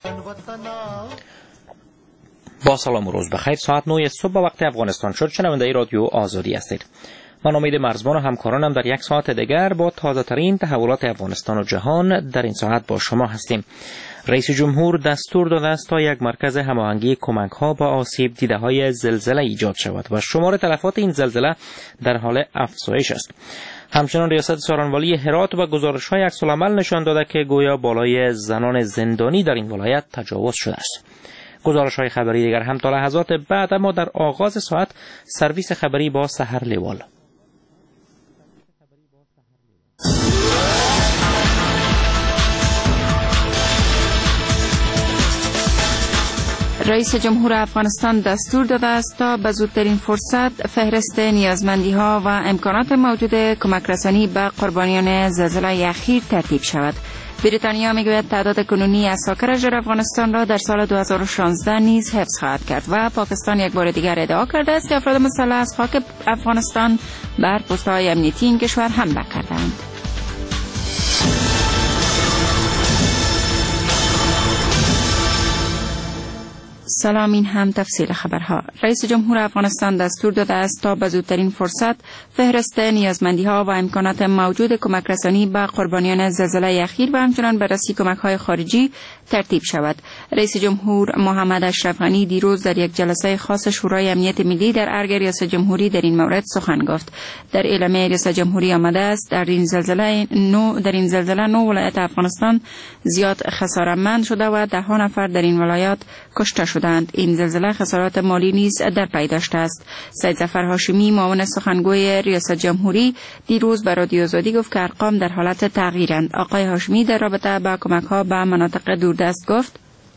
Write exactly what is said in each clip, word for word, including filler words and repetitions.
با سلام و روز بخیر. ساعت نه صبح وقت افغانستان شد. شنونده رادیو آزادی هستید. من امید مرزبان و همکارانم در یک ساعت دیگر با تازه ترین تحولات افغانستان و جهان در این ساعت با شما هستیم. رئیس جمهور دستور داده است تا یک مرکز هماهنگی کمک‌ها با آسیب دیده‌های زلزله ایجاد شود و شمار تلفات این زلزله در حال افزایش است. همچنان ریاست سارانوالی هرات و گزارش‌های عکس‌العمل نشان داده که گویا بالای زنان زندانی در این ولایت تجاوز شده است. گزارش‌های خبری دیگر هم تا لحظات بعد، اما در آغاز ساعت سرویس خبری با سحر لیوال. رئیس جمهور افغانستان دستور داده است تا به زودترین فرصت فهرست نیازمندی‌ها و امکانات موجود کمک رسانی به قربانیان زلزله اخیر ترتیب شود. بریتانیا میگوید تعداد کنونی عساکرش در افغانستان را در سال دو هزار و شانزده نیز حفظ خواهد کرد و پاکستان یک بار دیگر ادعا کرده است که افراد مسلح از خاک افغانستان بر پست‌های امنیتی این کشور حمله کردند. سلام، این هم تفصیل خبرها. رئیس جمهور افغانستان دستور داده است تا به زودترین فرصت فهرست نیازمندی‌ها و امکانات موجود کمک رسانی به قربانیان زلزله اخیر و همچنان بررسی کمک‌های خارجی ترتیب شود. رئیس جمهور محمد اشرف غنی دیروز در یک جلسه خاص شورای امنیت ملی در ارگ ریاست جمهوری در این مورد سخن گفت. در اعلامیه ریاست جمهوری آمده است در این زلزله نو در این زلزله نو ولایت افغانستان زیاد خسارتمند شده و ده ها نفر در این ولایات کشته شدند. این زلزله خسارات مالی نیز در پی داشته است. سید ظفر هاشمی معاون سخنگوی ریاست جمهوری دیروز به رادیو آزادی گفت که ارقام در حالت تغییرند. آقای هاشمی در رابطه با کمک‌ها به مناطق دوردست گفت: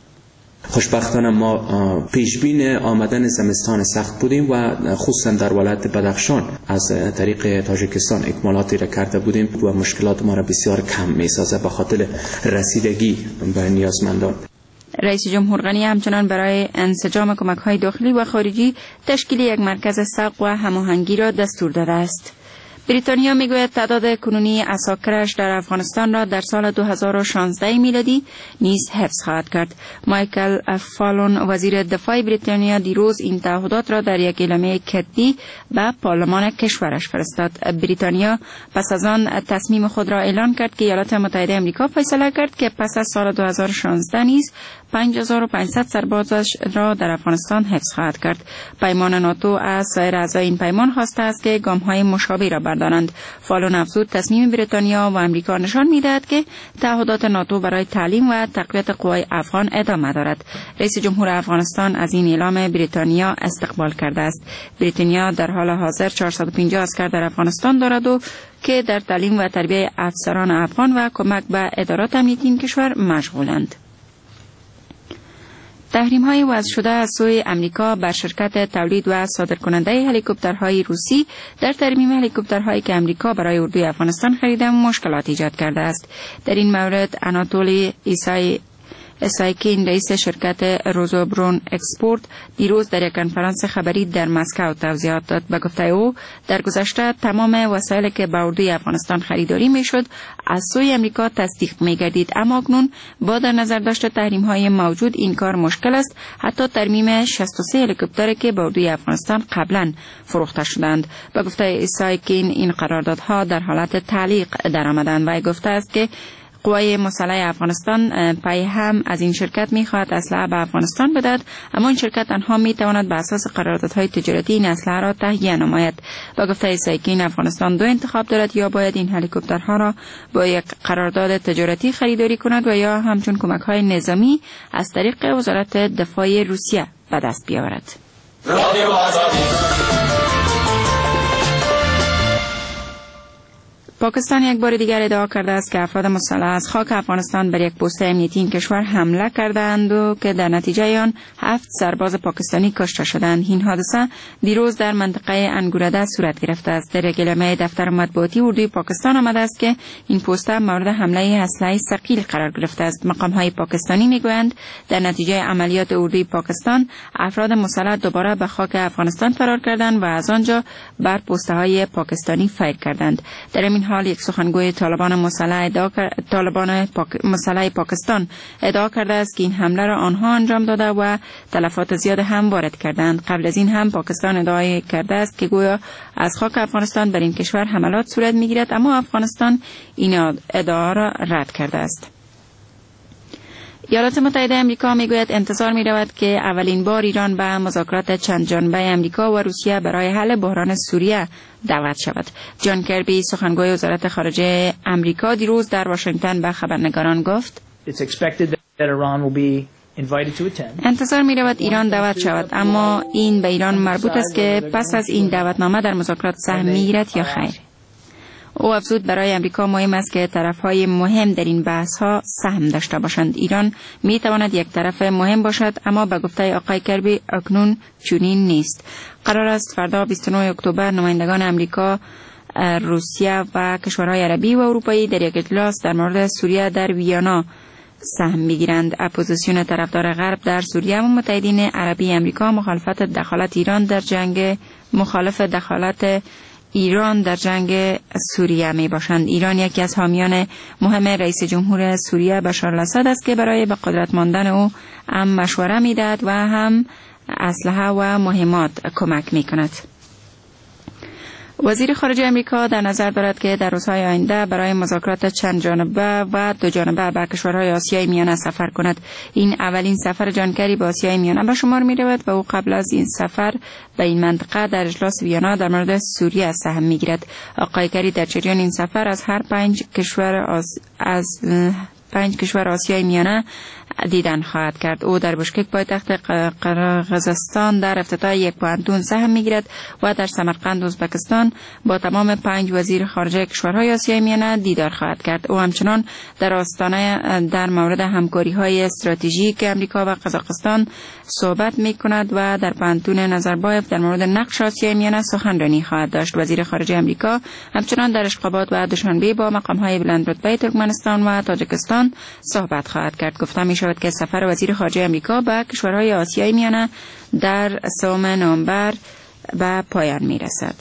خوشبختانه ما پیشبین آمدن زمستان سخت بودیم و خصوصا در ولایت بدخشان از طریق تاجیکستان اکمالاتی را کرده بودیم و مشکلات ما را بسیار کم می‌سازد به خاطر رسیدگی به نیازمندان. رئیس جمهور غنی همچنان برای انسجام کمک‌های داخلی و خارجی تشکیل یک مرکز سبق و هماهنگی را دستور داده است. بریتانیا میگوید تعداد کنونی عساکرش در افغانستان را در سال دو هزار و شانزده میلادی نیز حفظ خواهد کرد. مایکل فالون وزیر دفاع بریتانیا دیروز این تعهدات را در یک اعلامیه کتبی به پارلمان کشورش فرستاد. بریتانیا پس از آن تصمیم خود را اعلان کرد که ایالات متحده آمریکا فیصله کرد که پس از سال دو هزار و شانزده نیز پنج هزار و پانصد سربازش را در افغانستان حفظ خواهد کرد. پیمان ناتو از سایر اعضای این پیمان خواسته است که گام‌های مشابه را بردارند. فالون افزود تصمیم بریتانیا و آمریکا نشان می‌دهد که تعهدات ناتو برای تعلیم و تقویت قوای افغان ادامه دارد. رئیس جمهور افغانستان از این اعلام بریتانیا استقبال کرده است. بریتانیا در حال حاضر چهارصد و پنجاه عسکر در افغانستان دارد و که در تعلیم و تربیت افسران افغان و کمک به ادارات امنیتی این کشور مشغولند. تحریم‌های وضع شده از سوی امریکا بر شرکت تولید و صادرکننده هلیکوپترهای روسی در ترمیم هلیکوپترهایی که امریکا برای اردوی افغانستان خریده مشکلات ایجاد کرده است. در این مورد اناتولی ایسای اسایکین رئیس شرکت روزوبرون اکسپورت دیروز در یک کنفرانس خبری در مسکو توضیحات داد. به گفته او در گذشته تمام وسایلی که به اردوی افغانستان خریداری میشد از سوی امریکا تصدیق میگردید، اما اکنون با در نظر داشت تحریم های موجود این کار مشکل است. حتی ترمیم شصت و سه هلیکوپتری که به اردوی افغانستان قبلا فروخته شدند. به گفته اسایکین این قراردادها در حالت تعلیق درآمدند و گفته است که قوای مسلح افغانستان پای هم از این شرکت می‌خواهد اسلحه به افغانستان بدهد، اما این شرکت تنها می‌تواند بر اساس قراردادهای تجارتی این اسلحه را تهیه نماید. با گفته اسایکین افغانستان دو انتخاب دارد: یا باید این هلیکوپترها را با یک قرارداد تجارتی خریداری کند و یا همچون کمک‌های نظامی از طریق وزارت دفاع روسیه به دست بیاورد. پاکستان یک بار دیگر ادعا کرده است که افراد مسلح از خاک افغانستان بر یک پست امنیتی این کشور حمله کردند و که در نتیجه آن هفت سرباز پاکستانی کشته شدند. این حادثه دیروز در منطقه انگورده صورت گرفته است. در اعلامیه دفتر مطبوعاتی اردوی پاکستان آمده است که این پست مورد حمله اسلحه ثقیل قرار گرفته است. مقام‌های پاکستانی میگویند در نتیجه عملیات اردوی پاکستان افراد مسلح دوباره به خاک افغانستان فرار کردند و از آنجا بر پست‌های پاکستانی فیر کردند. در این حال یک سخنگوی طالبان مسلح ادعا طالبان پاک... مسلح پاکستان ادعا کرده است که این حمله را آنها انجام داده و تلفات زیاد هم وارد کردند. قبل از این هم پاکستان ادعا کرده است که گویا از خاک افغانستان بر این کشور حملات صورت میگیرد، اما افغانستان این ادعا را رد کرده است. ایالات متحده آمریکا میگوید انتظار می رود که اولین بار ایران به مذاکرات چند جانبه آمریکا و روسیه برای حل بحران سوریه دعوت شود. جان کربی سخنگوی وزارت خارجه آمریکا دیروز در واشنگتن به خبرنگاران گفت انتظار می رود ایران دعوت شود، اما این به ایران مربوط است که پس از این دعوتنامه در مذاکرات سهم می گیرد یا خیر. او افزود برای امریکا مهم است که طرفهای مهم در این بحث ها سهم داشته باشند. ایران می تواند یک طرف مهم باشد، اما به گفته آقای کربی اکنون چنین نیست. قرار است فردا بیست و نه اکتبر نمایندگان امریکا، روسیه و کشورهای عربی و اروپایی در یک اجلاس در مورد سوریه در ویانا سهم میگیرند. اپوزیسیون طرفدار غرب در سوریه و متحدین عربی امریکا مخالفت دخالت ایران در جنگ مخالف دخالت ایران در جنگ سوریه می باشند. ایران یکی از حامیان مهم رئیس جمهور سوریه بشار الاسد است که برای به قدرت ماندن او هم مشوره می دهد و هم اسلحه و مهمات کمک می کند. وزیر خارجه آمریکا در نظر دارد که در روزهای آینده برای مذاکرات چند جانبه و دو جانبه به کشورهای آسیای میانه سفر کند. این اولین سفر جان کری به آسیای میانه به شمار می رود و او قبل از این سفر به این منطقه در اجلاس ویانا در مورد سوریه سهم می گیرد. آقای کری در جریان این سفر از هر پنج کشور از, از پنج کشور آسیای میانه دیدن خواهد کرد. او در بشکک پایتخت قرقیزستان در افتتاح یک پوهنتون سهم میگیرد و در سمرقند ازبکستان با تمام پنج وزیر خارجه کشورهای آسیای میانه دیدار خواهد کرد. او همچنان در آستانه در مورد همکاری‌های استراتژیک امریکا و قزاقستان صحبت می‌کند و در پوهنتون نظربایف در مورد نقش آسیای میانه سخنرانی خواهد داشت. وزیر خارجه امریکا همچنان در اشخابات و دوشنبه با مقام‌های بلندرتبه ترکمنستان و تاجیکستان صحبت خواهد کرد. گفته می شود که سفر وزیر خارجه آمریکا به کشورهای آسیای میانه در سوم نوامبر به پایان می رسد.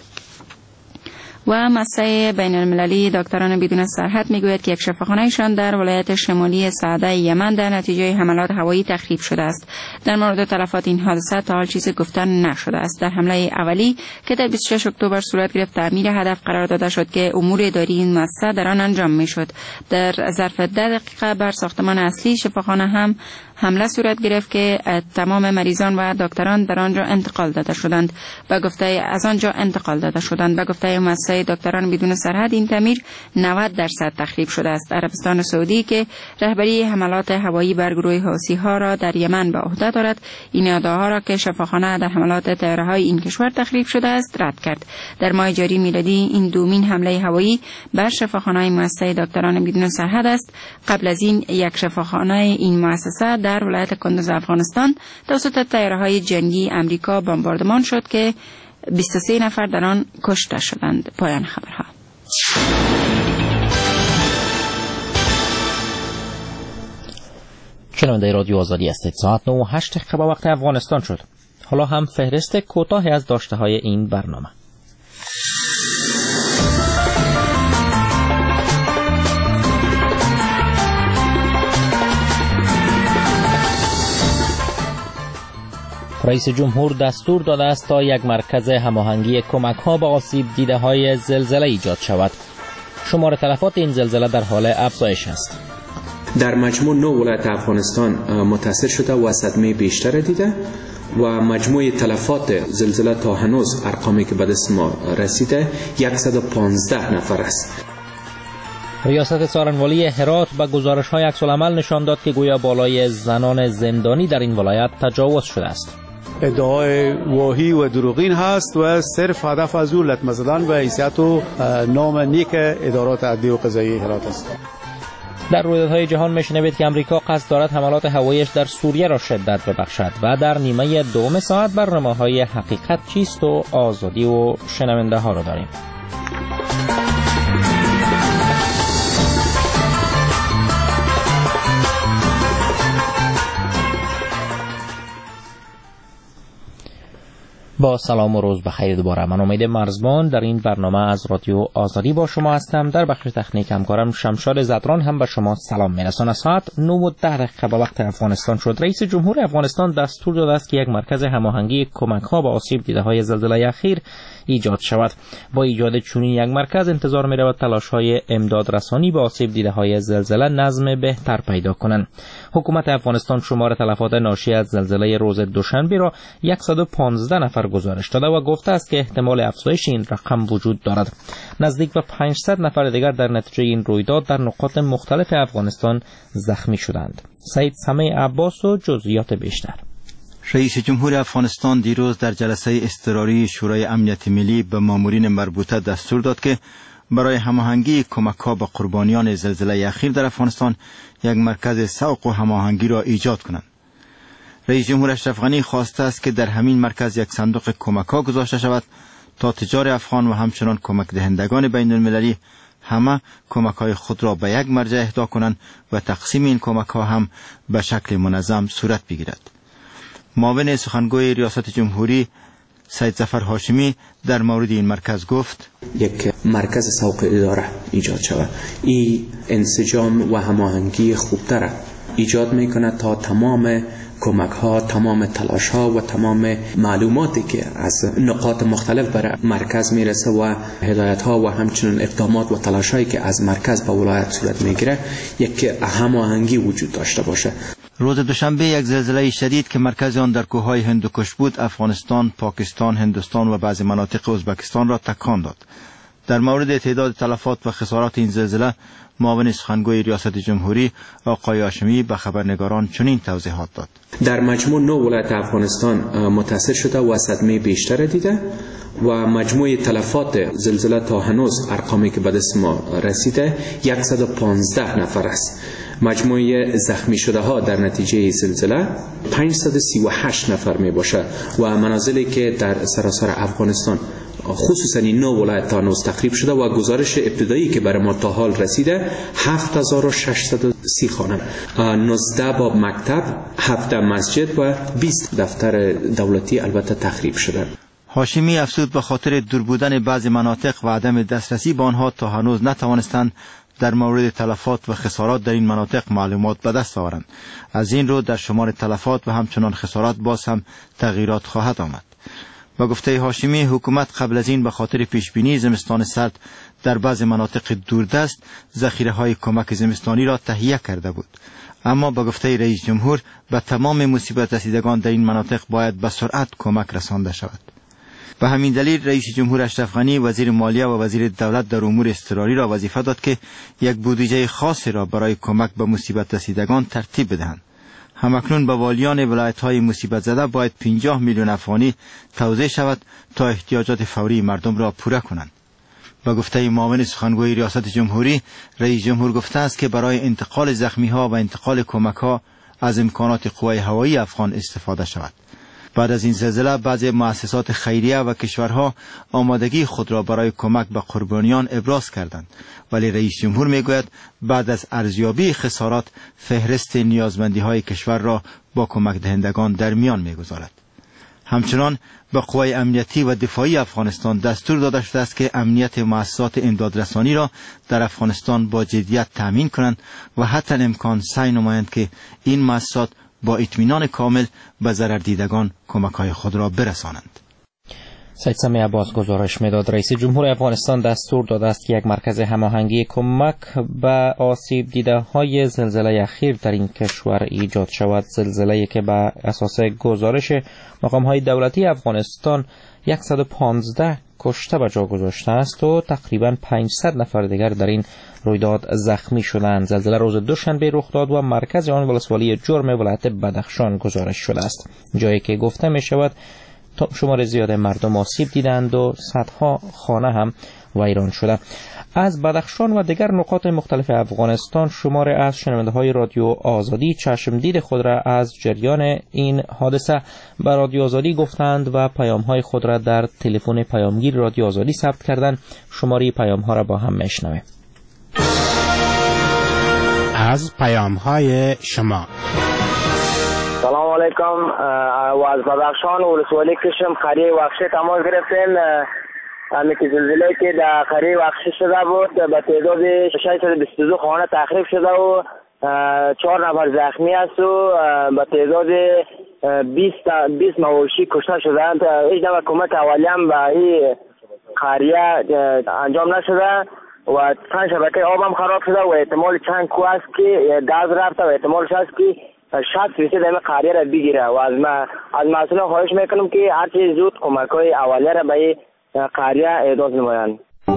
و مؤسسه بین المللی دکتران بدون سرحد میگوید که یک شفاخانه‌شان در ولایت شمالی سعده یمن در نتیجه حملات هوایی تخریب شده است. در مورد تلفات این حادثه تا حال چیزی گفتن نشده است. در حمله اولی که در بیست و شش اکتبر صورت گرفت تعمیر هدف قرار داده شد که امور اداری این مؤسسه در آن انجام میشد. در ظرف ده دقیقه بر ساختمان اصلی شفاخانه هم حمله صورت گرفت که تمام مریضان و دکتران در آنجا انتقال داده شدند. به گفته از آنجا انتقال داده شدند. به گفته مؤسسه دکتران بدون سرحد این تعمیر نود درصد تخریب شده است. عربستان سعودی که رهبری حملات هوایی بر گروه حوثی‌ها را در یمن به عهده دارد، این ادعاها را که شفاخانه در حملات طیاره‌های این کشور تخریب شده است رد کرد. در ماه جاری میلادی این دومین حمله هوایی بر شفاخانه مؤسسه دکتران بدون سرحد است. قبل از این یک شفاخانه این مؤسسه در ولایت کندوز افغانستان توسط طیاره‌های جنگی آمریکا بمباردمان شد که بیست و سه نفر در آن کشته شدند. پایان خبرها. شنونده رادیو آزادی هستید. ساعت نه و هشت دقیقه به وقت افغانستان شد. حالا هم فهرست کوتاهی از داشته های این برنامه. رئیس جمهور دستور داده است تا یک مرکز هماهنگی کمک‌ها به آسیب دیده‌های زلزله ایجاد شود. شمار تلفات این زلزله در حال افزایش است. در مجموع نه ولایت افغانستان متاثر شده و صدمه بیشتر دیده و مجموع تلفات زلزله تا هنوز ارقامی که به دست ما رسیده صد و پانزده نفر است. ریاست سارنوالی هرات به گزارش‌های عکس‌العمل نشان داد که گویا بالای زنان زندانی در این ولایت تجاوز شده است. ادعای واهی و دروغین هست و صرف هدف از او لطمه زدن به حیثیت و نام نیک ادارات عدلیه و قضایی هرات است. در رویدادهای جهان میشنوید که امریکا قصد دارد حملات هواییش در سوریه را شدت ببخشد و در نیمه دوم ساعت برنامه‌های حقیقت چیست و آزادی و شنونده ها را داریم. با سلام و روز بخیر دوباره. من امید مرزبان در این برنامه از رادیو آزادی با شما هستم. در بخش تکنیک همکارم شمشاد زدران هم به شما سلام می‌رساند. ساعت نه و ده دقیقه به وقت افغانستان شد. رئیس جمهور افغانستان دستور داده است که یک مرکز هماهنگی کمک‌ها به آسیب دیده‌های زلزله اخیر ایجاد شود. با ایجاد چنین یک مرکز انتظار می‌رود تلاش‌های امداد رسانی به آسیب دیده‌های زلزله نظم بهتر پیدا کنند. حکومت افغانستان شمار تلفات ناشی از زلزله روز دوشنبه را صد و پانزده نفر گزارش داده و گفته است که احتمال افزایش این رقم وجود دارد. نزدیک به پانصد نفر دیگر در نتیجه این رویداد در نقاط مختلف افغانستان زخمی شدند. سید سمیع عباس و جزئیات بیشتر. رئیس جمهور افغانستان دیروز در جلسه اضطراری شورای امنیت ملی به مامورین مربوطه دستور داد که برای هماهنگی کمک‌ها به قربانیان زلزله اخیر در افغانستان یک مرکز سوق و هماهنگی را ایجاد کنند. رئیس جمهور اشرف غنی خواسته است که در همین مرکز یک صندوق کمک‌ها گذاشته شود تا تجار افغان و همچنان کمک دهندگان بین المللی همه کمک‌های خود را به یک مرجع اهدا کنند و تقسیم این کمک‌ها هم به شکل منظم صورت بگیرد. معاون سخنگوی ریاست جمهوری سید ظفر هاشمی در مورد این مرکز گفت: یک مرکز سوق اداره ایجاد شود. این انسجام و هماهنگی خوبتر ایجاد میکنه تا تمام کمک ها، تمام تلاش ها و تمام معلوماتی که از نقاط مختلف برای مرکز میرسه و هدایت ها و همچنین اقدامات و تلاش هایی که از مرکز به ولایت صورت میگیره یک هماهنگی وجود داشته باشه. روز دوشنبه یک زلزله شدید که مرکز آن در کوههای هندوکش بود افغانستان، پاکستان، هندوستان و بعضی مناطق ازبکستان را تکان داد. در مورد تعداد تلفات و خسارات این زلزله معاون سخنگوی ریاست جمهوری آقای هاشمی به خبرنگاران چنین توضیحات داد: در مجموع نه ولایت افغانستان متاثر شده و صدمه بیشتر دیده و مجموع تلفات زلزله تا هنوز ارقامی که به دست ما رسیده صد و پانزده نفر است. مجموع زخمی شده ها در نتیجه زلزله پانصد و سی و هشت نفر می باشه و منازلی که در سراسر افغانستان خصوصا این نو ولایت تا هنوز تخریب شده و گزارش ابتدایی که برای ما تا حال رسیده هفت هزار و ششصد و سی خانه، نوزده باب مکتب، هفت مسجد و بیست دفتر دولتی البته تخریب شده. هاشمی افزود به خاطر دور بودن بعضی مناطق و عدم دسترسی به آنها تا هنوز نتوانستند در مورد تلفات و خسارات در این مناطق معلومات به دست آورند. از این رو در شمار تلفات و همچنان خسارات باز هم تغییرات خواهد آمد. با گفته هاشمی حکومت قبل از این به خاطر پیشبینی زمستان سرد در بعض مناطق دوردست ذخیره‌های کمک زمستانی را تهیه کرده بود، اما با گفته رئیس جمهور به تمام مصیبت رسیدگان در این مناطق باید به سرعت کمک رسانده شود. به همین دلیل رئیس جمهور اشرف غنی وزیر مالیه و وزیر دولت در امور اضطراری را وظیفه داد که یک بودجه خاصی را برای کمک به مصیبت رسیدگان ترتیب بدهند. همکنون به والیان ولایت‌های مصیبت زده باید پنجاه میلیون افغانی توزیع شود تا احتیاجات فوری مردم را پوره کنند. با گفته معاون سخنگوی ریاست جمهوری، رئیس جمهور گفته است که برای انتقال زخمی‌ها و انتقال کمک‌ها از امکانات قوای هوایی افغان استفاده شود. بعد از این زلزله بعضی مؤسسات خیریه و کشورها آمادگی خود را برای کمک به قربانیان ابراز کردند، ولی رئیس جمهور میگوید بعد از ارزیابی خسارات فهرست نیازمندی‌های کشور را با کمک دهندگان در میان میگذارد. همچنان به قوای امنیتی و دفاعی افغانستان دستور داده شده است که امنیت مؤسسات امدادرسانی را در افغانستان با جدیت تأمین کنند و حتی امکان سعی نمایند که این مؤسسات با اطمینان کامل به ضرر دیدگان کمک‌های خود را برسانند. سید سمیع عباس گزارش میداد. رئیس جمهور افغانستان دستور داده است که یک مرکز هماهنگی کمک به آسیب دیده های زلزله اخیر در این کشور ایجاد شود. زلزله‌ای که به اساس گزارش مقام های دولتی افغانستان صد و پانزده کشته به جا گذاشته است و تقریبا پانصد نفر دیگر در این رویداد زخمی شدند. زلزله روز دوشنبه رخ داد و مرکز آن ولسوالی جرم ولایت بدخشان گزارش شده است، جایی که گفته می شود شمار زیاد مردم آسیب دیدند و صدها خانه هم ویران شده. از بدخشان و دیگر نقاط مختلف افغانستان شمار از شنونده های رادیو آزادی چشم دید خود را از جریان این حادثه به رادیو آزادی گفتند و پیام های خود را در تلفن پیامگیر رادیو آزادی ثبت کردند. شماره پیام ها را با هم میشنویم. از پیام های شما. سلام علیکم. و از بدخشان ولسوالی کشم قریه وخشی تماس گرفتیم. همین که زلزله که در قریه وخشی شده بود به تعداد ششصد و بیست و دو خانه تخریب شده و چهار نفر زخمی است و به تعداد بیست مواشی کشته شدند. هیچ نوع کمک اولیه هم به این قریه انجام نشده و چند شبکه آب هم خراب شده و احتمال چند کو است که گاز رفته و احتمالش است که شصت فیصد این قریه را بگیره و از ما از مسئولان خواهش میکنم که هر چیز زود کمک های اولیه را به این قریه اعداد نمایند.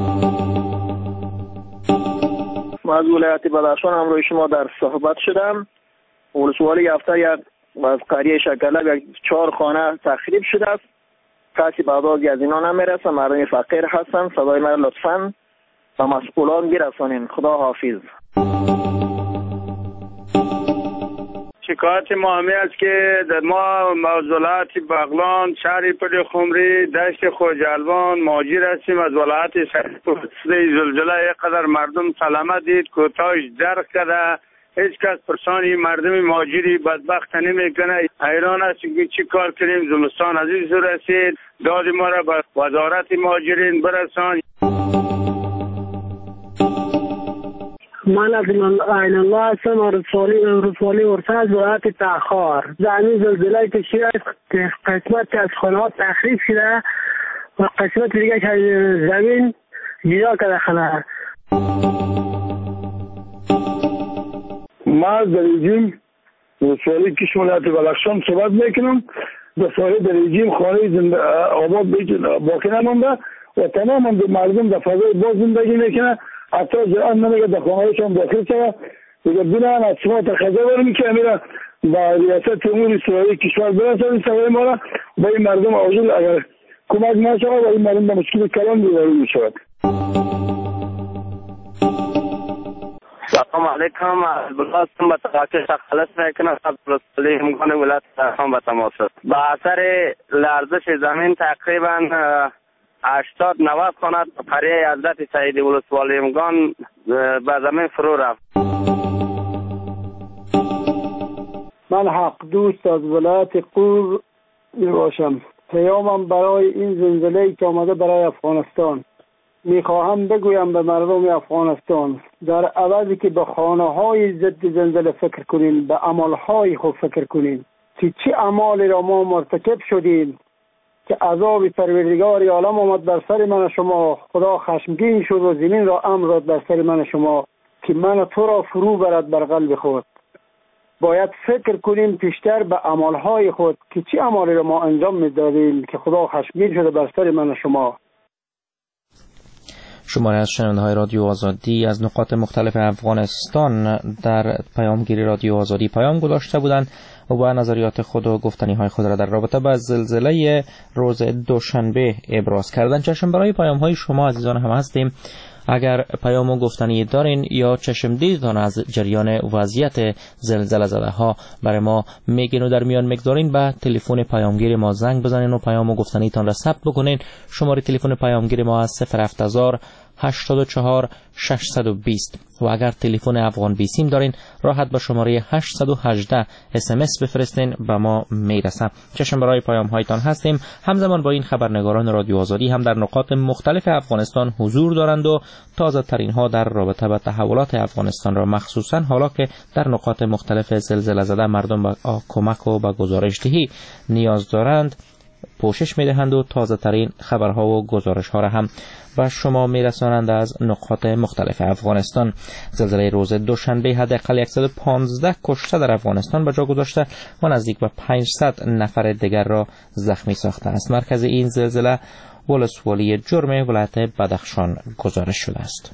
من از ولایت بدخشان همراه شما در صحبت شدم. ولسوالی هفته یک از قریه شکله یک چهار خانه تخریب شده است. کسی به آگاهی از اینا نمیرسه. مردم فقیر هستن. صدای من لطفاً به مسئولان برسانین. خدا حافظ. شکایت ما همه است که در ما ولایت بغلان شهر پل خمری دشت خوجالبان مهاجر هستیم. از ولایت زلزله قدر مردم سلامت دید کوتاهش درک کرده. هیچ کس پرسانی مردم مهاجری بدبخت نمیکنه. حیران است که چی کار کنیم. زمستان از این سو رسید. داد ما را به وزارت مهاجرین برسان. من از عین الله هستم. رسوالی رسوالی ورسه از ولایت تخار. زمین زلزله که شده قسمت از خانه ها تخریب شده و قسمت دیگه از زمین جدا کرده خانه. ما از رژیم رسوالی کشم ولایت بدخشان صحبت میکنم. به سایر رژیم خانه آباد باقی نمانده و تمام مردم در فضای باز زندگی میکنه. حتی جران نمیگه در خانهایشان داخل شده. دیگه بینان از شما تخذر برمی که امیره با ریاست امور سرایی کشور برسد سوای ما را با این مردم عاجل اگر کمک نشود و این مردم به مشکل کلان بیواری میشود. سلام علیکم. بلستم به تقاطع خلاص میکنم. رسوالی همگان ولایت بدخشان به تماس است. به اثر لرزش زمین تقریبا هشتاد نود خانه قریه حضرت سعید ولسوالی همگان به زمین فرو رفت. من حق دوست از ولایت قور می باشم. پیامم برای این زلزله که آمده برای افغانستان. میخواهم بگویم به مردم افغانستان در عوضی که به خانه های ضد زلزله فکر کنین، به عمل های خود فکر کنین که چه اعمالی را ما مرتکب شدیم که عذاب پروردگار عالم آمد بر سر من شما. خدا خشمگین شد و زمین را امر داد بر سر من شما که من تو را فرو برد بر قلب خود. باید فکر کنیم پیشتر به عملهای خود که چه عملی را ما انجام میدادیم که خدا خشمگین شده بر سر من شما. شماره از شنونده های رادیو آزادی از نقاط مختلف افغانستان در پیامگیری رادیو آزادی پیام گذاشته بودند و با نظریات خود و گفتنی های خود را در رابطه با زلزله روز دوشنبه ابراز کردند. چشم برای پیام های شما عزیزان هم هستیم. اگر پیام و گفتنی دارین یا چشم دیدتان از جریان وضعیت زلزله زده ها برای ما میگین و در میان میگذارین، به تلفن پیامگیر ما زنگ بزنین و پیام و گفتنی تان را ثبت بکنین. شماره تلفن پیامگیر ما از صفر هفت هزار هشتاد و چهار ششصد و بیست و اگر تلفن افغان بیسیم دارین راحت به شماره هشتصد و هجده اس ام اس بفرستین به ما میرسه. چشم برای پیام هایتان هستیم. همزمان با این خبرنگاران رادیو آزادی هم در نقاط مختلف افغانستان حضور دارند و تازه ترین ها در رابطه با تحولات افغانستان را مخصوصا حالا که در نقاط مختلف زلزله زده مردم به کمک و به گزارش دهی نیاز دارند پوشش میدهند و تازه ترین خبرها و گزارش ها را هم و شما میرسانند از نقاط مختلف افغانستان. زلزله روز دوشنبه حداقل صد و پانزده کشته در افغانستان به جا گذاشته و نزدیک به پانصد نفر دیگر را زخمی ساخته است. مرکز این زلزله ولسوالی جرم ولایت بدخشان گزارش شده است.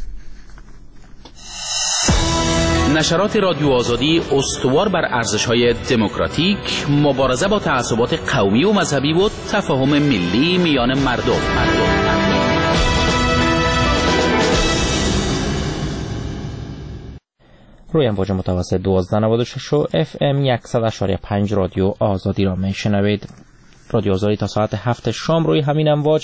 نشرات رادیو آزادی استوار بر ارزش‌های دموکراتیک، مبارزه با تعصبات قومی و مذهبی و تفاهم ملی میان مردم. روی امواج متوسط دوازده نود و شش و اف ام صد و شش و پنج رادیو آزادی را میشنوید. رادیو آزادی تا ساعت هفت شام روی همین امواج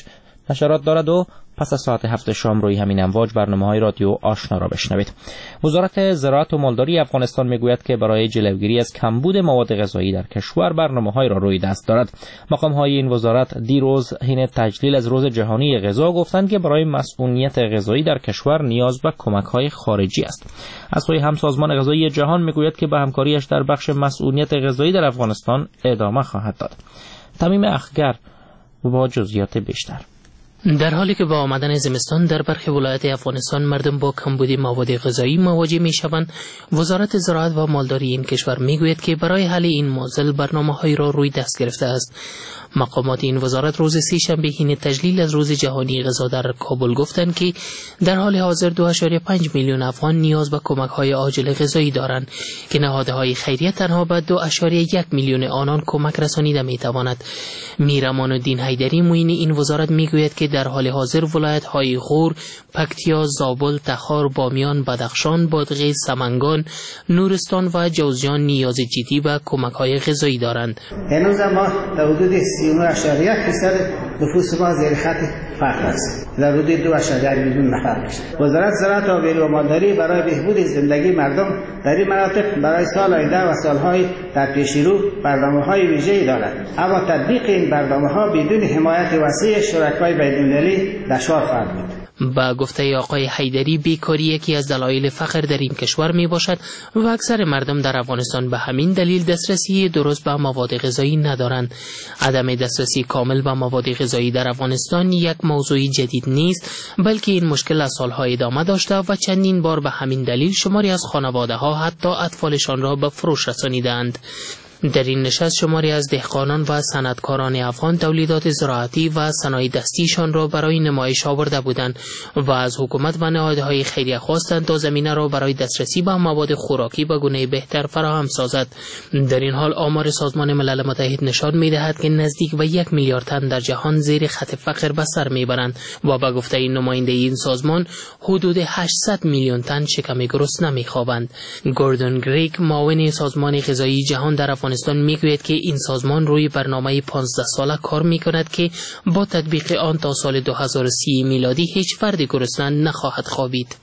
نشرات دارد و پس از ساعت هفت شام روی همین امواج برنامه‌های رادیو آشنا را بشنوید. وزارت زراعت و مالداری افغانستان میگوید که برای جلوگیری از کمبود مواد غذایی در کشور برنامه‌های را روی دست دارد. مقام‌های این وزارت دیروز حین تجلیل از روز جهانی غذا گفتند که برای مسئولیت غذایی در کشور نیاز به کمک‌های خارجی است. از سوی هم سازمان غذایی جهان میگوید که به همکاریش در بخش مسئولیت غذایی در افغانستان ادامه خواهد داد. تمیم اخگر با جزئیات بیشتر. در حالی که با آمدن زمستان در برخی ولایات افغانستان مردم با کمبود مواد غذایی مواجه می شوند، وزارت زراعت و مالداری این کشور می گوید که برای حل این معضل برنامه‌هایی را روی دست گرفته است. مقامات این وزارت روز سه شنبه حین تجلیل از روز جهانی غذا در کابل گفتند که در حال حاضر دو ممیز پنج میلیون افغان نیاز به کمک‌های عاجل غذایی دارند که نهادهای خیریه تنها به دو ممیز یک میلیون آنان کمک رسانیده می‌تواند. میرمان الدین حیدری معین این وزارت میگوید که در حال حاضر ولایت‌های غور، پکتیا، زابل، تخار، بامیان، بدخشان، بادغیس، سمنگان، نورستان و جوزجان نیاز جدی به کمک‌های غذایی دارند. هنوز ما در حدود سی و نه ممیز یک درصد نفوس ما زیر خط فقر است. در حدود دو ممیز یک میلیون نفر است. وزارت زراعت و آبیاری و مالداری برای بهبود زندگی مردم در این مناطق برای سال آینده و سالهای در پیش رو برنامه‌های ویژه‌ای دارد. اما تطبیق این برنامه‌ها بدون حمایت وسیع شرکای بین‌المللی دشوار خواهد بود. با گفته آقای حیدری، بیکاری یکی از دلایل فقر در این کشور می باشد و اکثر مردم در افغانستان به همین دلیل دسترسی درست به مواد غذایی ندارند. عدم دسترسی کامل به مواد غذایی در افغانستان یک موضوع جدید نیست، بلکه این مشکل از سالها ادامه داشته و چندین بار به همین دلیل شماری از خانواده‌ها حتی اطفالشان را به فروش رسانیدند. در این نشست شماری از دهقانان و صنعتکاران افغان تولیدات زراعتی و صنایع دستیشان را برای نمایش آورده بودند و از حکومت و نهادهای خیریه خواستند تا زمینه را برای دسترسی به مواد خوراکی به گونه بهتر فراهم سازد. در این حال آمار سازمان ملل متحد نشان می‌دهد که نزدیک به یک میلیارد تن در جهان زیر خط فقر به سر میبرند و به گفته این نماینده این سازمان حدود هشتصد میلیون تن شکم گرسنه می‌خوابند. گوردون گریگ معاون سازمان غذایی جهان در افغانستان میگوید که این سازمان روی برنامه پانزده ساله کار میکند که با تطبیق آن تا سال دو هزار و سی میلادی هیچ فرد گرسنه نخواهد خوابید.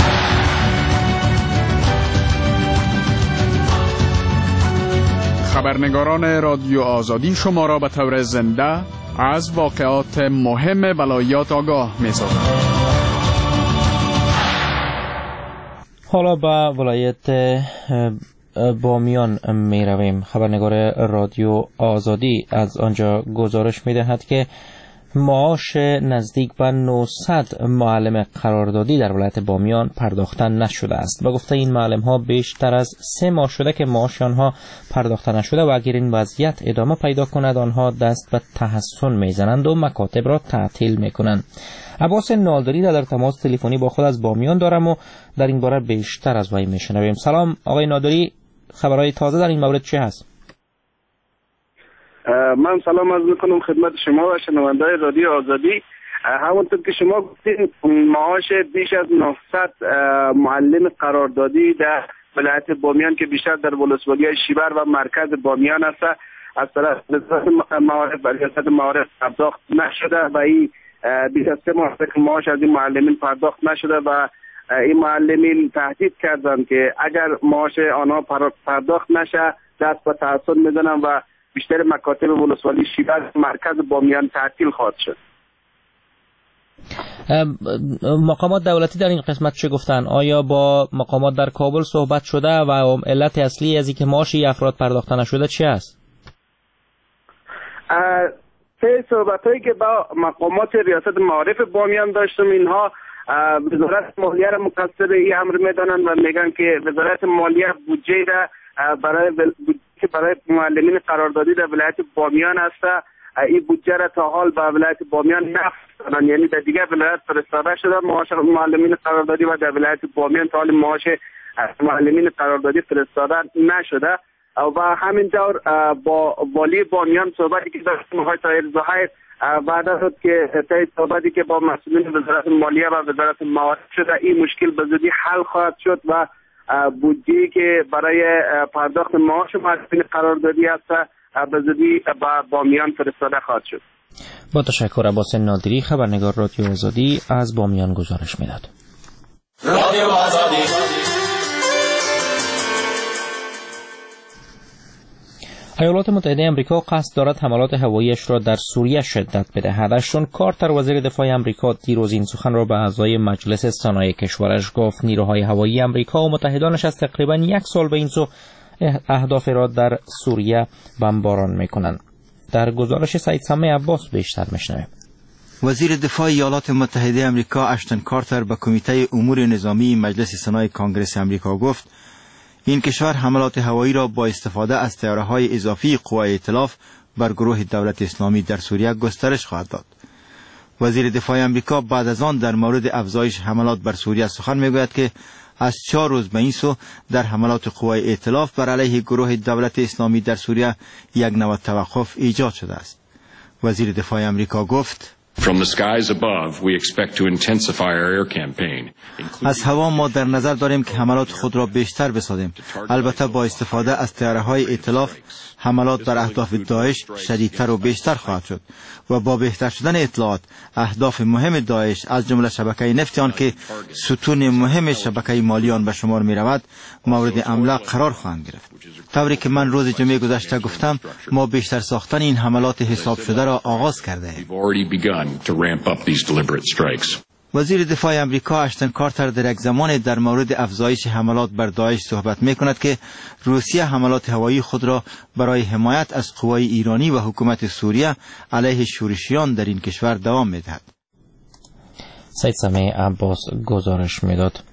خبرنگاران رادیو آزادی شما را به طور زنده از واقعات مهم ولایات آگاه می‌سازند. حالا به ولایت بامیان می رویم. خبرنگار رادیو آزادی از آنجا گزارش می دهد که معاش نزدیک به نهصد معلم قراردادی در ولایت بامیان پرداخته نشده است. با گفته این معلم ها بیشتر از سه ماه شده که معاش آنها پرداخته نشده و اگر این وضعیت ادامه پیدا کند آنها دست به تحسن می زنند و مکاتب را تعطیل می کنند. عباس نالدری در تماس تلفنی با خود از بامیان دارم و در این باره بیشتر از وی می شنویم. سلام آقای نالدری، خبرهای تازه در این مورد چه هست؟ من سلام عرض میکنم خدمت شما و شنونده‌های رادیو آزادی. همونطور که شما گفتین معاش بیش از نهصد معلم قراردادی در ولایت بامیان که بیشتر در ولسوالی شیبر و مرکز بامیان است از طرف وزارت معارف و ریاست معارف پرداخت نشده و این بیش از سه ماه که معاش از این معلمین پرداخت نشده و این معلمین تهدید کردند که اگر معاش آنها پرداخت نشه دست به تحصیل میزنن و بیشتر مکاتب ولسوالی شیراز مرکز بامیان تعطیل خواهد شد. مقامات دولتی در این قسمت چه گفتن؟ آیا با مقامات در کابل صحبت شده و علت اصلی از اینکه معاش افراد پرداخته نشده چی است؟ سه صحبتایی که با مقامات ریاست معارف بامیان داشتم، اینها وزارت مالیه را مقصر این امر میدانند و میگن که وزارت مالیه بودجه را برای که برای معلمین قراردادی در ولایت بامیان است، این بودجه را تا حال به ولایت بامیان نفرستادند، یعنی در دیگر ولایت فرستاده شده معاش معلمین قراردادی و در ولایت بامیان تا حال معاش معلمین قراردادی فرستاده نشده. و همین طور با والی بامیان صحبتی که داشتیم آقای طاهر زهیر وعده داد که طی صحبتی که با مسئولین وزارت مالیه و وزارت معارف شده این مشکل به زودی حل خواهد شد و بودجه‌ای که برای پرداخت معاش معلمین قراردادی است به زودی با بامیان فرستاده خواهد شد. با تشکر عباس نادری، خبرنگار رادیو آزادی از بامیان گزارش میداد. رادیو آزادی. ایالات متحده آمریکا قصد دارد حملات هواییش را در سوریه شدت بدهد. اشتون کارتر وزیر دفاع آمریکا دیروز این سخن را به اعضای مجلس سنای کشورش گفت. نیروهای هوایی آمریکا و متحدانش از تقریبا یک سال به این سو اهداف را در سوریه بمباران میکنند. در گزارش سعید سمی عباس بیشتر میشنویم. وزیر دفاع ایالات متحده آمریکا اشتون کارتر به کمیته امور نظامی مجلس سنای کانگرس آمریکا گفت این کشور حملات هوایی را با استفاده از طیاره‌های اضافی قوای ائتلاف بر گروه دولت اسلامی در سوریه گسترش خواهد داد. وزیر دفاع آمریکا بعد از آن در مورد افزایش حملات بر سوریه سخن میگوید که از چهار روز به این سو در حملات قوای ائتلاف بر علیه گروه دولت اسلامی در سوریه یک نوع توقف ایجاد شده است. وزیر دفاع آمریکا گفت From the skies above, we expect to intensify our air campaign. از هوا ما در نظر داریم که حملات خود را بیشتر بسازیم. البته با استفاده از طیاره‌های ائتلاف حملات بر اهداف داعش شدیدتر و بیشتر خواهد شد و با بهتر شدن اطلاعات اهداف مهم داعش از جمله شبکه نفت آن که ستون مهم شبکه مالی آن به شمار می رود مورد حمله قرار خواهند گرفت. طوری که من روز جمعه گذشته گفتم ما بیشتر ساختن این حملات حساب شده را آغاز کرده ایم. وزیر دفاع آمریکا اشتون کارتر در یک زمان در مورد افزایش حملات بر داعش صحبت می کند که روسیه حملات هوایی خود را برای حمایت از قوای ایرانی و حکومت سوریه علیه شورشیان در این کشور دوام می دهد. سید سمی عباس گزارش می داد.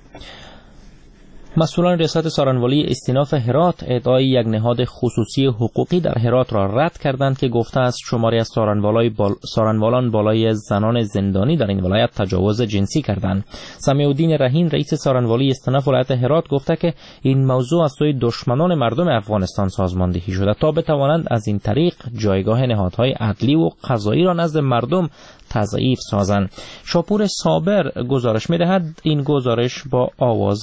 مسئولان ریاست سارنوالی استیناف هرات ادعای یک نهاد خصوصی حقوقی در هرات را رد کردند که گفته است شماری از سارنوالای بال... سارنوالان بالای زنان زندانی در این ولایت تجاوز جنسی کردند. سمیع‌الدین رهین رئیس سارنوالی استیناف ولایت هرات گفته که این موضوع از سوی دشمنان مردم افغانستان سازماندهی شده تا بتوانند از این طریق جایگاه نهادهای عدلی و قضایی را نزد مردم تضعیف سازند. شاپور صابر گزارش می‌دهد این گزارش با آواز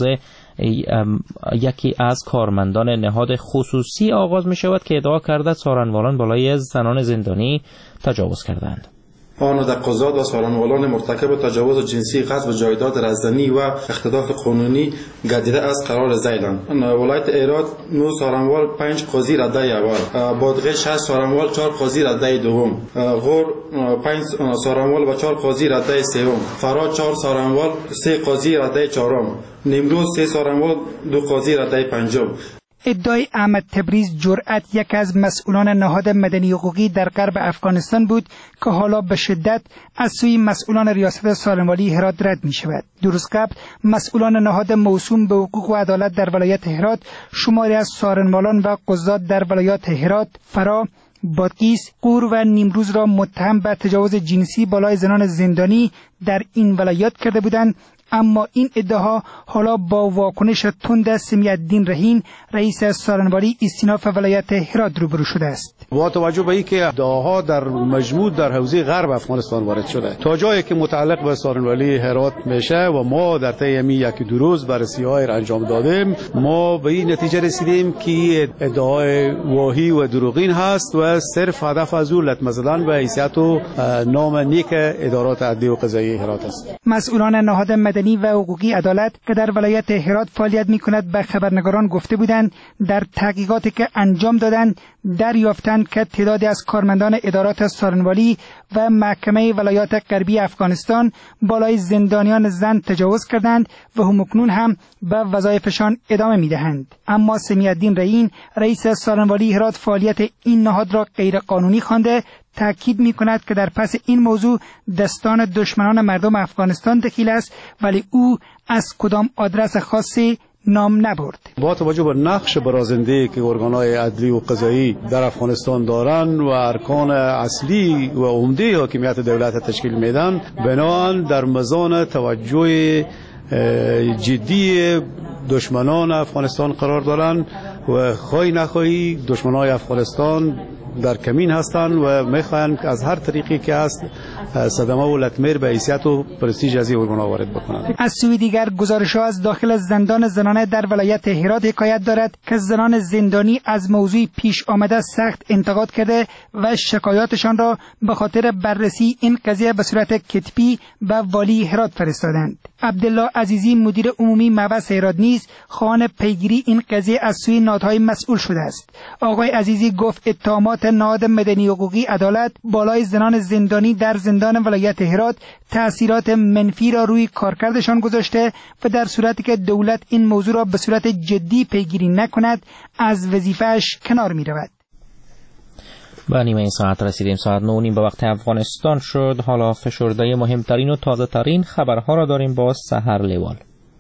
یکی از کارمندان نهاد خصوصی آغاز می شود که ادعا کرده سارنوالان بالای زنان زندانی تجاوز کردند. آن در قضات و سارنوالان مرتکب تجاوز جنسی، غصب جایداد رزنی و اختلاف قانونی گردیده از قرار زیدند. ولایت هرات نو سارنوال پنج قاضی رده اول، بادغه شش سارنوال چهار قاضی رده دوم، غور پنج سارنوال و چهار قاضی رده سوم، فرا چهار سارنوال سه قاضی رده چهارم، نیمروز سه سارنوال دو قاضی رده پنجم. ادعای احمد تبریز جرأت یک از مسئولان نهاد مدنی حقوقی در غرب افغانستان بود که حالا به شدت از سوی مسئولان ریاست سارنوالی هرات رد می شود. دو روز قبل مسئولان نهاد موسوم به حقوق و عدالت در ولایت هرات شماری از سارنوالان و قضات در ولایات هرات، فرا، بادغیس، غور و نیمروز را متهم به تجاوز جنسی بالای زنان زندانی در این ولایات کرده بودند. اما این ادعاها حالا با واکنش تند سمیع‌الدین رهین رئیس سارنوالی استیناف ولایت هرات روبرو شده است. با توجه به اینکه ادعاها در مجموع در حوزه غرب افغانستان وارد شده تا جایی که متعلق به سارنوالی هرات میشه و ما در طی همین یکی دو روز بررسی‌های را انجام دادیم، ما به این نتیجه رسیدیم که ادعای واهی و دروغین هست و صرف هدف از او لطمه زدن به حیثیت و نام نیک ادارات عدلی و قضایی هرات است. مسئولان نهاد مدنی و حقوقی عدالت که در ولایت هرات فعالیت می‌کند به خبرنگاران گفته بودند در تحقیقاتی که انجام دادند دریافتند که تعدادی از کارمندان ادارات سارنوالی و محکمه ولایات غربی افغانستان بالای زندانیان زن تجاوز کردند و همکنون هم به وظایفشان ادامه می‌دهند. اما سمیع‌الدین رهین رئیس سارنوالی هرات فعالیت این نهاد را غیرقانونی خوانده تأکید می کند که در پس این موضوع دستان دشمنان مردم افغانستان دخیل است، ولی او از کدام آدرس خاصی نام نبرد. با توجه به نقش برازنده که ارگان‌های عدلی و قضایی در افغانستان دارند و ارکان اصلی و عمده حاکمیت دولت تشکیل میدن، بنابراین در مزان توجه جدی دشمنان افغانستان قرار دارند و خواهی نخواهی دشمنای افغانستان در کمین هستند و میخواهند از هر طریقی که هست صدمه و لطمه به حیثیت و پرستیژ از این ارگان‌ها وارد بکنند. از سوی دیگر گزارش‌ها از داخل زندان زنانه در ولایت هرات حکایت دارد که زنان زندانی از موضوع پیش آمده سخت انتقاد کرده و شکایاتشان را به خاطر بررسی این قضیه به صورت کتبی به والی هرات فرستادند. عبدالله عزیزی مدیر عمومی مبعث هرات نیز خواهان پیگیری این قضیه از سوی نهادهای مسئول شده است. آقای عزیزی گفت اتهامات نهاد مدنی حقوقی عدالت بالای زنان زندانی در زندان ولایت هرات تأثیرات منفی را روی کارکردشان گذاشته و در صورتی که دولت این موضوع را به صورت جدی پیگیری نکند از وظیفه‌اش کنار می‌رود. به نیمه این ساعت رسیدیم. ساعت نه و نیم به وقت افغانستان شد. حالا فشرده مهمترین و تازه ترین خبرها را داریم با سحر لیوال.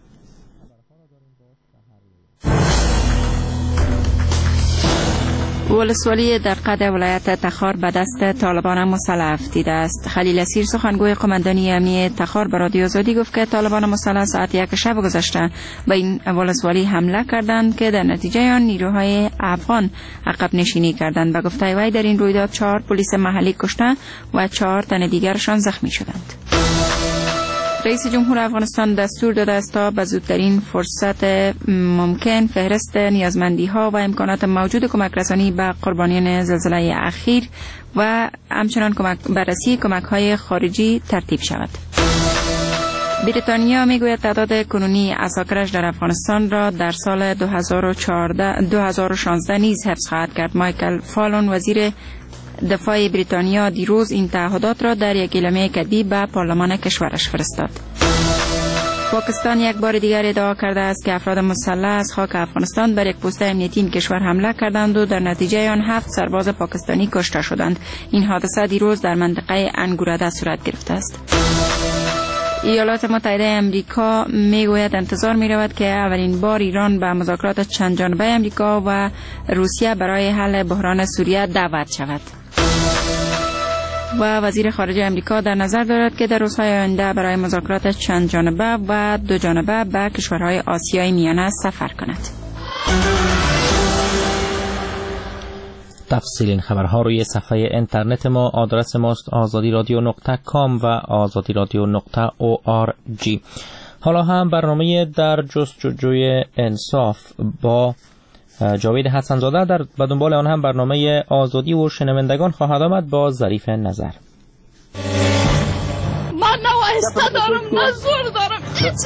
ولسوالی در قده ولایت تخار به دست طالبان مسلح افتیده است. خلیل اسیر سخنگوی قماندانی امنیه تخار به رادیو آزادی گفت که طالبان مسلح ساعت یک شب گذشته به این ولسوالی حمله کردند که در نتیجه آن نیروهای افغان عقب نشینی کردند. به گفته وی در این رویداد چهار پلیس محلی کشته و چهار تن دیگرشان زخمی شدند. رئیس جمهور افغانستان دستور داده است تا به زودترین فرصت ممکن فهرست نیازمندی‌ها و امکانات موجود کمک رسانی به قربانیان زلزله اخیر و همچنان کمک بررسی کمک‌های خارجی ترتیب شود. بریتانیا میگوید تعداد کنونی عساکرش در افغانستان را در سال دو هزار و چهارده دو هزار و شانزده نیز حفظ خواهد کرد. مایکل فالون وزیر دفاع بریتانیا دیروز این تعهدات را در یک اعلامیه کتبی به پارلمان کشورش فرستاد. پاکستان یک بار دیگر ادعا کرده است که افراد مسلح از خاک افغانستان بر یک پست امنیتی این کشور حمله کردند و در نتیجه آن هفت سرباز پاکستانی کشته شدند. این حادثه دیروز در منطقه انگورده صورت گرفته است. ایالات متحده امریکا میگوید انتظار می رود که اولین بار ایران به مذاکرات چند جانبه امریکا و روسیه برای حل بحران سوریه دعوت شود. و وزیر خارجه امریکا در نظر دارد که در روزهای آینده برای مذاکرات چند جانبه و دو جانبه به کشورهای آسیای میانه سفر کند. تفصیل این خبرها روی صفحه اینترنت ما. آدرس ماست آزادی رادیو نقطه کام و آزادی رادیو نقطه او آر جی. حالا هم برنامه در جستجوی انصاف با جاوید حسن‌زاده در به دنبال آن هم برنامه آزادی و شنوندگان خواهد آمد با ظریف نظر. من نوایسته دارم، من زور دارم.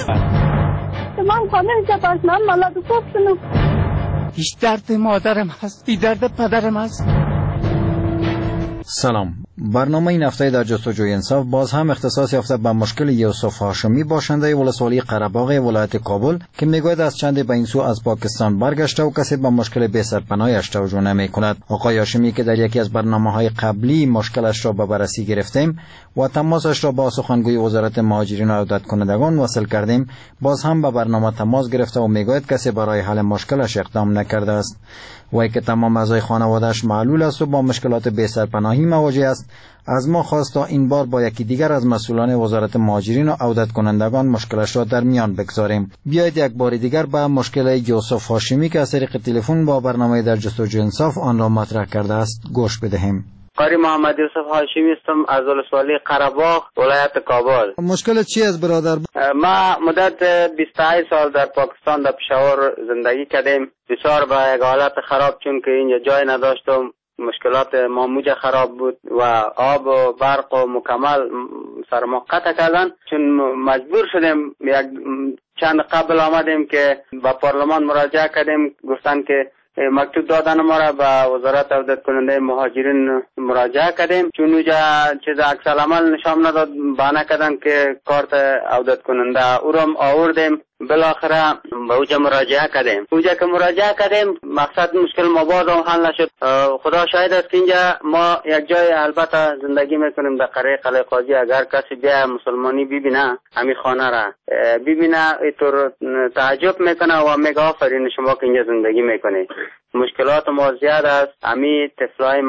من خانه که پاشنم ملد گفتنم. هیچ درد مادرم هست، بی درد پدرم هست. سلام. برنامه این هفته در جستجوی انصاف باز هم اختصاص یافته به مشکل یوسف هاشمی باشنده ولسوالی قره‌باغ ولایت کابل که میگوید از چند به این سو از پاکستان برگشته و کسی به مشکل بی سرپناهیش توجه نمی‌کند. آقای هاشمی که در یکی از برنامه‌های قبلی مشکلش را به بررسی گرفتیم و تماسش را با سخنگوی وزارت مهاجرین و عودت کنندگان وصل کردیم، باز هم به برنامه تماس گرفته و میگوید کسی برای حل مشکلش اقدام نکرده است. وی که تمام اعضای خانواده‌اش معلول است و با مشکلات بی سرپناهی مواجه است، از ما خواست تا این بار با یکی دیگر از مسئولان وزارت مهاجرین و عودت کنندگان مشکلش را در میان بگذاریم. بیایید یک بار دیگر به مشکل یوسف هاشمی که از طریق تلفن با برنامه در جستجوی انصاف آن را مطرح کرده است گوش بدهیم. قاری محمد یوسف هاشمی هستم از ولسوالی قره‌باغ ولایت کابل. مشکل چی است برادر؟ ما مدت بیست و هشت سال در پاکستان در پشاور زندگی کردیم. بسیار به یک حالت خراب، چون که اینجا جای نداشتم. مشکلات ماموجه خراب بود و آب و برق و مکمل سر ما قطع کردن، چون مجبور شدیم یک چند قبل آمدیم که به پارلمان مراجعه کردیم. گفتن که مکتوب دادن ما را به وزارت عودت کننده مهاجرین مراجعه کردیم، چون اونجا چیز عکس العمل نشان نداد، بهانه کردن که کارت عودت کننده او را آوردیم. بالاخره به اوجا مراجعه کردیم. اوجا که مراجعه کردیم مقصد مشکل ما باز هم حل نشد. خدا شاهد است که اینجا ما یک جای البته زندگی میکنیم در قریه قلعه قاضی. اگر کسی بیا مسلمانی ببینه همین خانه را ببینه اینطور تعجب میکنه و میگه آفرین شما که اینجا زندگی میکنید. مشکلات ما زیاد است. امی طفلای ما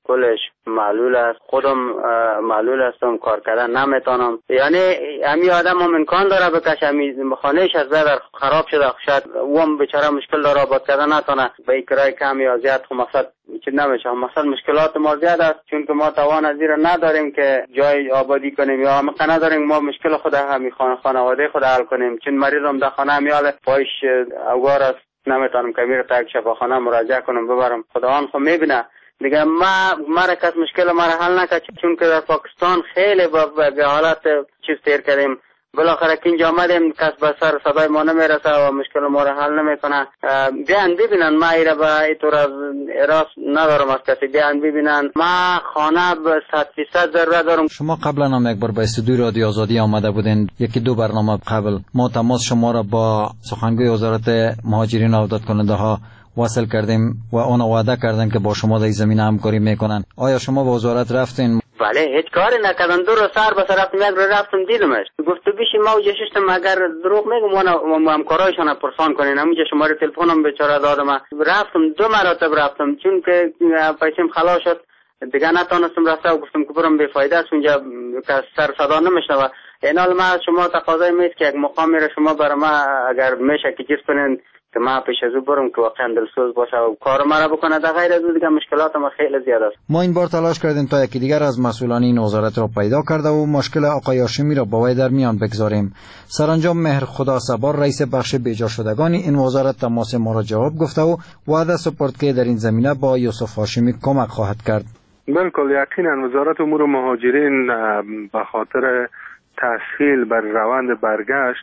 کلش معلول است. خودم معلول هستم، کار کردن نمیتونم. یعنی همین آدم هم امکان داره بکشه، همین خانهش از در خراب شده، شاید اون بیچاره مشکل داره آباد کردن نتونه، به کرای کم یا زیاد خب مثلا چی نمیشه. مثلا مشکلات ما زیاد است چون که ما توان از زیر نداریم که جای آبادی کنیم یا ما نداریم ما مشکل خود همین خانواده خود حل کنیم. چون مریضم در خانه میاله پایش اوگار است، نمیتونم که میره تا یک شفاخانه مراجعه کنم ببرم. خدا آن خود میبینه دیگه. ما مرا کس مشکل مرا حل نکرد چون که در پاکستان خیلی به حالت چیز تیر کردیم. بالاخره که اینجا آمدیم کس به سر صدای ما نمیرسه و مشکل ما را حل نمیکنه. بیان ببینن ما ایره به اینطور از راست ندارم از کسی، بیان ببینن ما خانه به صد فیصد ضرورت دارم. شما قبلا هم یک بار به استودیوی رادیو آزادی آمده بودین، یکی دو برنامه قبل ما تماس شما را با سخنگوی وزارت مهاجرین و عودت کننده ها وصل کردیم و آن وعده کردن که با شما در این زمینه همکاری میکنن. آیا شما به وزارت رفتین؟ بله هیچ کاری نکردن. دو روز سر بس رفتم، یک روز رفتم دیدمش، گفت بیشی ما وجه ششتم اگر دروغ میگم اون همکارایشان پرسان کنین. همونجا شماره تلفنم بیچاره دادم، رفتم دو مراتب رفتم چون که پیسیم خلاص شد دیگه نتونستم رفته و گفتم که برم بیفایده است اونجا که سر صدا نمیشنوه. این حال ما شما تقاضای میست که یک مقامی را شما برای ما اگر میشه که چیز کنین که ما پیش از او برم که واقعا دلسوز باشه و کار مرا بکنه. در غیر از او دیگه مشکلات ما خیلی زیاد است. ما این بار تلاش کردیم تا یکی دیگر از مسئولان این وزارت را پیدا کرده و مشکل آقای هاشمی را با وی در میان بگذاریم. سرانجام مهر خدا صبار رئیس بخش بیجا شدگان این وزارت تماس ما را جواب گفته و وعده سپرد که در این زمینه با یوسف هاشمی کمک خواهد کرد. بالکل یقینا وزارت امور مهاجرین به خاطر تسهیل بر روند برگشت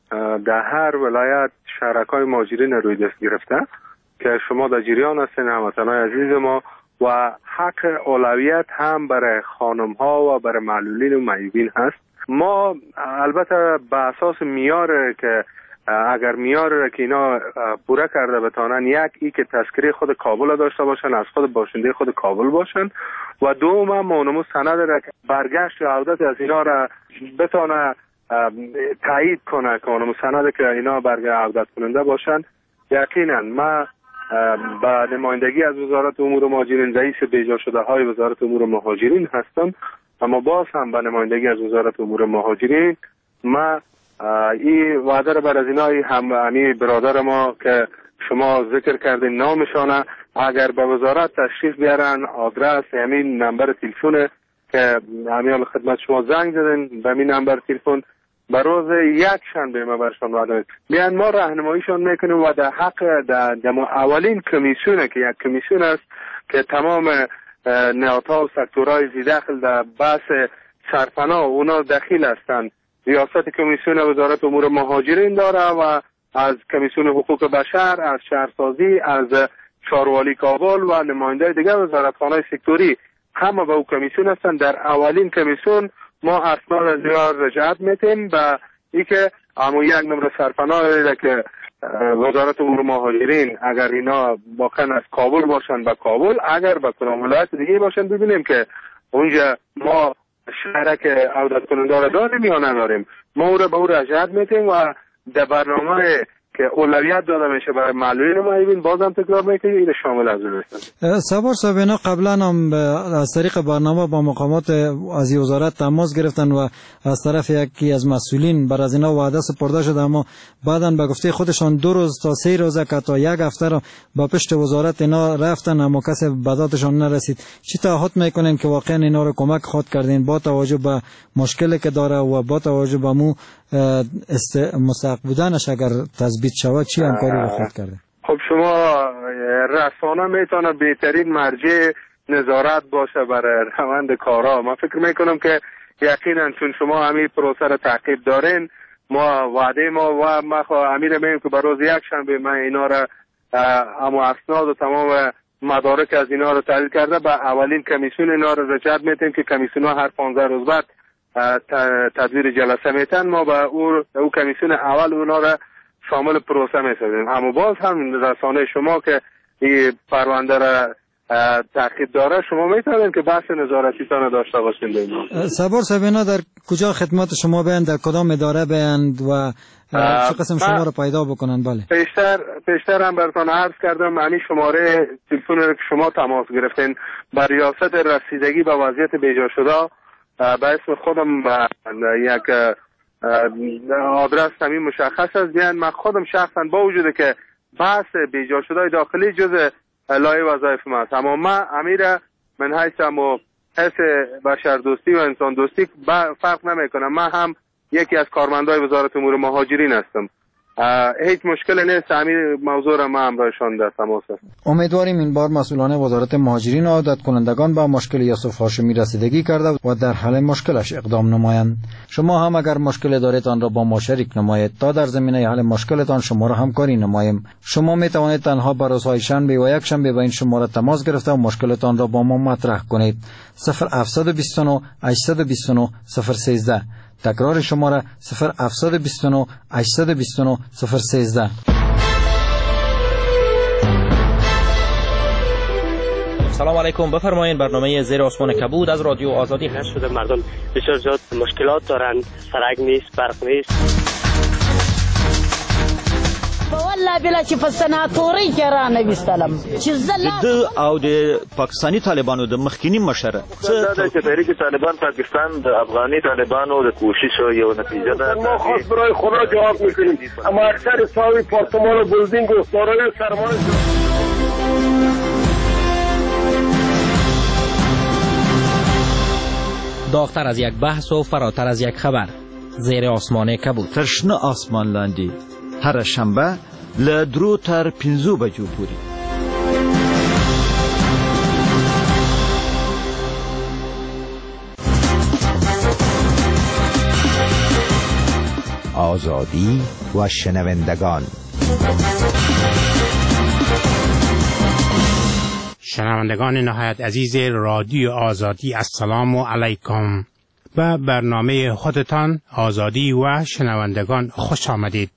در هر ولایت شرکای مهاجرین روی دست گرفته که شما در جریان هستین هموطنان عزیز ما و حق اولویت هم برای خانم ها و برای معلولین و معیوبین هست. ما البته به اساس میار که اگر میار که اینا پوره کرده بتانن، یک ای که تذکره خود کابل داشته باشن، از خود باشنده خود کابل باشن و دوم هم مونمو سند را که برگشت و عودت از اینا را بتانه تایید کنه که اونم سند که اینا برگه عودت کننده باشن. یقینا ما با نمایندگی از وزارت امور مهاجرین رئیس بیجا شده های وزارت امور مهاجرین هستم، اما باز هم با نمایندگی از وزارت امور مهاجرین ما این وعده را بر از اینای هم امی برادر ما که شما ذکر کردین نامشانه اگر به وزارت تشریف بیارن، آدرس همین نمبر تلفن که همین خدمت شما زنگ زدن به همین نمبر تلفن به روز یک شنبه ما برشان وعده میان ما راهنماییشان میکنیم و در حق در اولین کمیسیونه که یک کمیسیون است که تمام نهادها و سکتورهای زی داخل در بحث سرپناه اونا دخیل هستند. ریاست کمیسیون وزارت امور مهاجرین داره و از کمیسیون حقوق بشر، از شهرسازی، از شاروالی کابل و نماینده دیگر وزارتخانه سکتوری همه به او کمیسیون هستند. در اولین کمیسیون ما اسناد از دیار رجعت میتیم و ای که اما یک نمره سرپناه که وزارت امور مهاجرین اگر اینا واقعا از کابل باشن به کابل، اگر به کدام ولایت دیگه باشن ببینیم که اونجا ما شرک عودت کننده را داریم یا نداریم، ما او را به او رجعت میتیم و در برنامه که اولویت داده میشه برای معلولین و معیوبین بازم تکرار میکنیم این شامل از اون هستن. سوار صاحب اینا قبلا هم از طریق برنامه با مقامات از وزارت تماس گرفتن و از طرف یکی از مسئولین بر از اینا وعده سپرده شده، اما بعداً به گفته خودشان دو روز تا سه روز که تا یک هفته رو با پشت وزارت اینا رفتن اما کسی به ذاتشان نرسید. چی تعهد میکنین که واقعا اینا رو کمک خود کردین با توجه به مشکلی که داره و با توجه به مو است مستحق بودنش اگر تثبیت شود چی همکاری رو خود کرده؟ خب شما رسانه میتونه بهترین مرجع نظارت باشه برای روند کارها. من فکر میکنم که یقینا چون شما همین پروسه رو تعقیب دارین، ما وعده ما و ما امیر میگم که برای یک شنبه من اینا رو اما اسناد و تمام مدارک از اینا رو تحلیل کرده به اولین کمیسیون اینا رو رجعت میتیم که کمیسیون ها هر پانزده روز بعد تدبیر جلسه میتن. ما با او, او کمیسیون اول اونا را شامل پروسه میسازیم. اما باز هم رسانه شما که این پرونده را تاکید داره، شما میتونید که بحث نظارتی تان داشته باشین. صبر سبینا در کجا خدمت شما بیند، در کدام اداره بیند و چه قسم شما رو پیدا بکنن؟ بله پیشتر پیشتر هم براتون عرض کردم همین شماره تلفن رو که شما تماس گرفتین بر ریاست رسیدگی به وضعیت بیجا شده به اسم خودم یک آدرس همین مشخص است. بیان من خودم شخصا با وجوده که بحث بیجا شده داخلی جز لایه وظایف ما است، اما من امیر من حیث هم حیث بشر دوستی و انسان دوستی فرق نمی کنم. من هم یکی از کارمندای وزارت امور مهاجرین هستم. هیچ مشکل نیست، همین موضوع را ما همراهشان در تماس هستم. امیدواریم این بار مسئولان وزارت مهاجرین و عادت کنندگان به مشکل یوسف هاشمی رسیدگی کرده و در حل مشکلش اقدام نمایند. شما هم اگر مشکل دارید آن را با ما شریک نمایید تا در زمینه حل مشکلتان شما را همکاری نماییم. شما می توانید تنها بر روزهای شنبه و یک شنبه با این شماره تماس گرفته و مشکلتان را با ما مطرح کنید. صفر هفت دو نه هشت دو نه صفر یک سه. تکرار شماره صفر هفت دو نه هشت دو نه صفر یک سه. سلام علیکم، بفرمایید. برنامه زیر آسمان کبود از رادیو آزادی هست. شده مردم بسیار زیاد مشکلات دارند، سرک نیست، برق نیست. والله بلا چې په سناتوري کې را نه وستلم چې زله او د پاکستانی طالبانو د مخکینی مشره دا چې تحریک طالبان پاکستان د افغاني طالبانو د کوشش یو نتیجه ده. ما خاص برای خدا جواب میکنیم، اما اکثر ساوی پارتمان و بلدینگ و سارای سرمایه داغتر از یک بحث و فراتر از یک خبر. زیر آسمان کبود. ترشنه آسمان لاندی هر شنبه له درو تر پنځو بجو پورې. آزادی و شنوندگان. شنوندگان نهایت عزیز رادیو آزادی، السلام علیکم. به برنامه خودتان آزادی و شنوندگان خوش آمدید.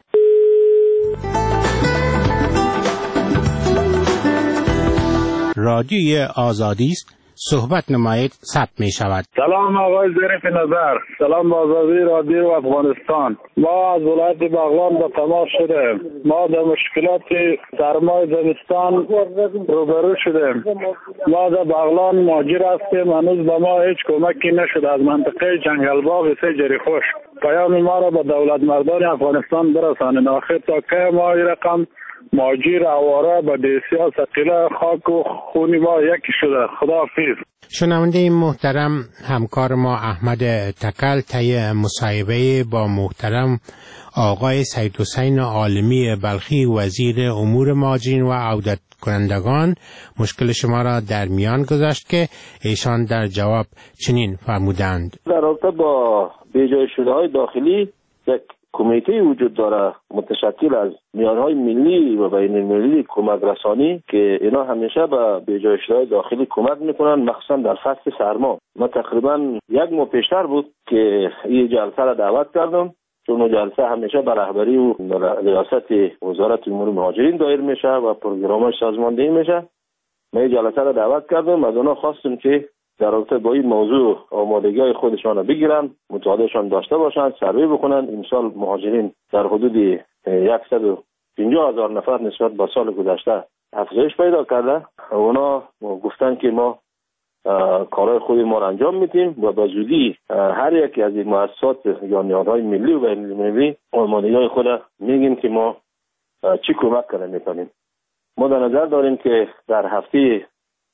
رادیوی آزادی است، صحبت نمایید ثبت می شود. سلام آقای ظریف نظر، سلام به آزادی رادیو افغانستان. ما از ولایت بغلان به تماس شدیم. ما در مشکلات سرمای زمستان روبرو شدیم. ما در بغلان مهاجر هستیم، هنوز به ما هیچ کمکی نشده از منطقه جنگلباغ سه جریخوش. پیام ما را به دولت مردان افغانستان برسانید. آخر تا که ما این رقم مهاجر اواره به دیسیا ثقیله خاک و خونی ما یکی شده. خداحافظ. شنونده محترم، همکار ما احمد تکل طی مصاحبه با محترم آقای سید حسین عالمی بلخی وزیر امور مهاجرین و عودت کنندگان مشکل شما را در میان گذاشت که ایشان در جواب چنین فرمودند: در رابطه با بیجای شده های داخلی یک کمیته وجود داره متشکل از میانهای ملی و بین المللی کمک رسانی که اینا همیشه به بیجای شده داخلی کمک میکنن، مخصوصا در فصل سرما. ما تقریبا یک ماه پیشتر بود که این جلسه را دعوت کردم، چون جلسه همیشه به رهبری و ریاست وزارت امور مهاجرین دایر میشه و پروگرامش سازماندهی میشه. ما این جلسه را دعوت کردم، از اونا خواستم که در رابطه با این موضوع آمادگی های خودشان را بگیرن، مطالعهشان داشته باشند، سروی بکنن. امسال مهاجرین در حدود صد و پنجاه هزار نفر نسبت به سال گذشته افزایش پیدا کرده. اونا گفتن که ما کارهای خود ما را انجام میدیم و به زودی هر یکی از این مؤسسات یا نهادهای ملی و بین المللی آمادگی های خود میگیم که ما چی کمک کنیم میکنیم. ما در نظر داریم که در هفته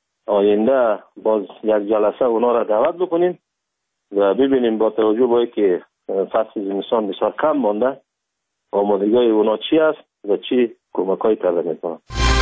آینده باز یک جلسه اونا را دعوت بکنیم و ببینیم با توجه به اینکه فصل زمستان بسیار کم مانده آمادگی اونا چی است و چی کمک‌های کرده میکنن.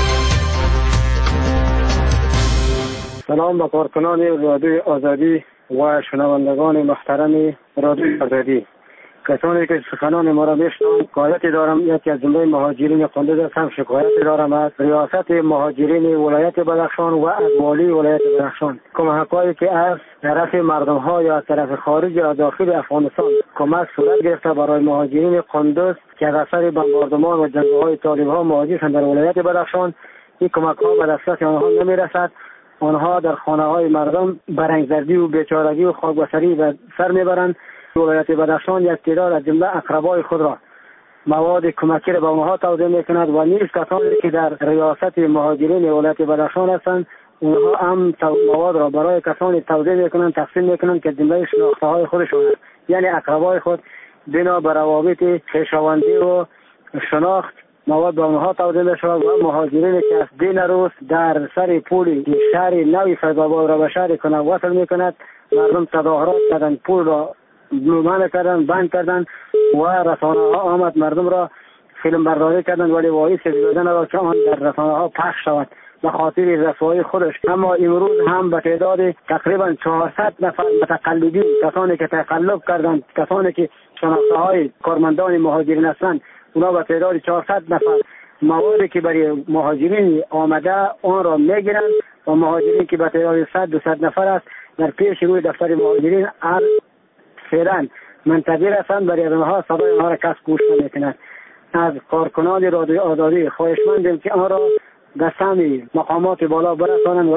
سلام به کارکنان رادیو آزادی و شنوندگان محترم رادیو آزادی. کسانی که سخنان ما را میشنوند، شکایتی دارم. یکی از جمله مهاجرین قندوز هستم، شکایتی دارم از ریاست مهاجرین ولایت بدخشان و از والی ولایت بدخشان. کمک‌هایی که از طرف مردم ها یا از طرف خارج یا داخل افغانستان کمک صورت گرفته برای مهاجرین قندوز که از اثر بمباردمان و جنگ‌های طالب‌ها مهاجر شدند در ولایت بدخشان، این کمک ها به دسترس آنها نمی رسد. آنها در خانه های مردم برنگزردی و بیچارگی و خاکبسری به سر میبرند. ولایت بدخشان یک تعداد از جمله اقربای خود را مواد کمکی را به آنها توزیع میکند و نیز کسانی که در ریاست مهاجرین ولایت بدخشان هستند اونها هم مواد را برای کسانی توزیع میکنند، تقسیم میکنند که جمله شناخته های خودشون است، یعنی اقربای خود بنا بر روابط خویشاوندی و شناخت مواد به آنها توزیع میشود و مهاجرین که از دین روز در سر پول شهر نوی فیض‌آباد را به شهر کنه وصل میکند. مردم تظاهرات کردند، پول را منع کردند، بند کردند و رسانه ها آمد مردم را فیلم برداری کردند، ولی وایس دادن را که آن در رسانه ها پخش شود به خاطر رسوایی خودش. اما امروز هم به تعداد تقریبا چهارصد نفر متقلبین، کسانی که تقلب کردند، کسانی که شناخته های کارمندان مهاجرین هستند، اونا به تعداد چهارصد نفر موادی که برای مهاجرین آمده آن را میگیرند و مهاجرین که به تعداد صد دو صد نفر است در پیش روی دفتر مهاجرین هر فعلا منتظر هستند، برای آنها صدای آنها را کس گوش نمیکند. از کارکنان رادیو آزادی خواهشمندیم که آن را به سمع مقامات بالا برسانند. و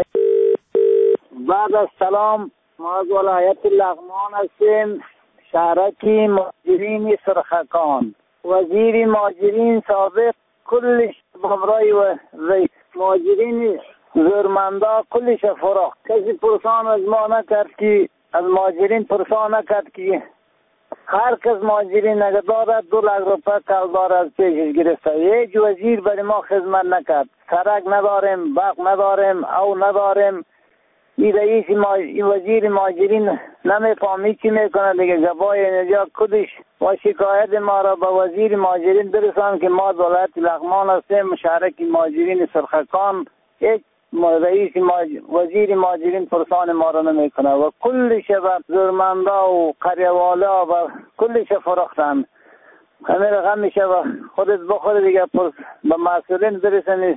بعد از سلام، ما از ولایت لغمان هستیم، شهرک مهاجرین سرخکان. وزیر مهاجرین سابق کلش بمرای و مهاجرین زورمندا کلش فراخت. کسی پرسان از ما نکرد که از مهاجرین پرسان نکرد که هر کس مهاجرین نگه دارد دو لک روپه کلدار از پیشش گرفته. هیچ وزیر برای ما خدمت نکرد. سرک نداریم، باغ نداریم، او نداریم. این رئیس وزیر مهاجرین نمیفهمی چی میکنه دیگه. جوای اینجا کدش و شکایت ما را به وزیر مهاجرین برسان که ما ولایت لغمان هستیم، مشارک مهاجرین سرخکان. هیچ رئیس وزیر مهاجرین پرسان ما را نمیکنه و کلش به زورمندا و قریوالا و کلش فروختن. همه رقم میشه و خودت بخور دیگه به مسئولین برسنی.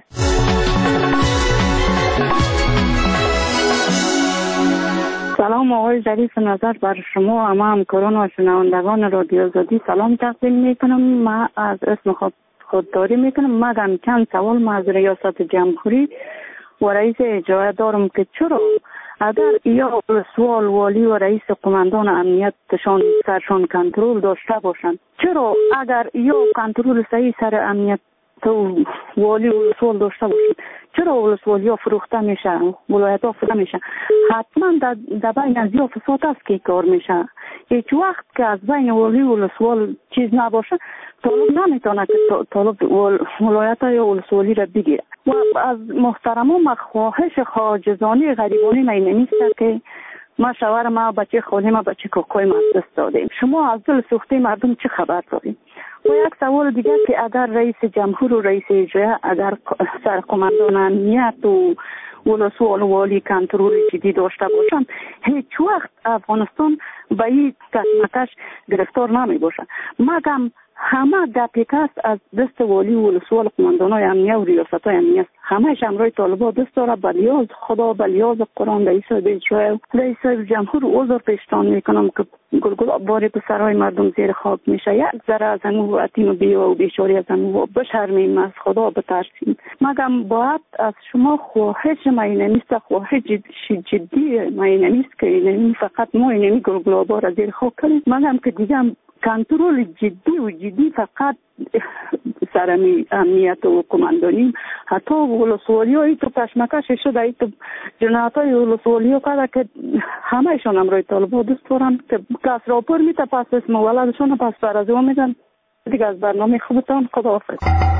سلام آقای ظریف نظر بر شما و همه همکاران و شنوندگان رادیو آزادی سلام تقدیم میکنم. من از اسم خود خودداری میکنم. مدام چند سوال ما از ریاست جمهوری و رئیس اجرایی دارم که چرا اگر یا سوال والی و رئیس قماندان امنیتشان سرشان کنترل داشته باشند، چرا اگر یا کنترل صحیح سر امنیت تو والی و سوال داشته باشند، چرا ولسوالی ها فروخته میشه، ولایت ها فروخته میشه؟ حتما در, در بین از یا فساد است که کار میشه. هیچ وقت که از بین والی و ولسوال چیز نباشه طالب نمیتونه که طالب ولایت های ولسوالی را بگیره. و از محترمان ما خواهش خواجزانی غریبانی ما نمیسته که ما شوهر ما بچه خالی ما بچه کوکوی ما دست دادیم. شما از دل سوخته مردم چه خبر داریم؟ و یک سوال دیگه که اگر رئیس جمهور و رئیس اجرایی اگر سرقماندان امنیت و ولسوال و والی کنترل جدی داشته باشند، هیچ وقت افغانستان به این کشمکش گرفتار نمی باشه. مگم همه دپیکاست از دست والی و ولسوال قماندانای امنیت و ریاست های امنیت همه امرای طالبا دست داره. به لیاز خدا، به لیاز قرآن، رئیس اجرایی رئیس جمهور عذر پیشتان میکنم که گلگل باری به سرای مردم زیر خاک میشه. یک ذره از امو اتیم و بیوا و بیچاری از امو بشرمیم، از خدا بترسیم. مگم باید از شما خواهش ما اینه نیست، خواهش جدی ما اینه نیست که اینه فقط ما اینه گلگل بار زیر خاک کنیم. مگم که دیگه کنترل جدی و جدی فقط سر امنیت و قماندانی، حتی ولسوالی هایی تو کشمکش شده، ای تو جنایت های ولسوالی ها کرده که همه ایشان امروی طالبا دست دارن که کس راپور میته پس اسم ولدشون پس فرازی ها میدن. دیگه از برنامه خوبتان خداحافظ.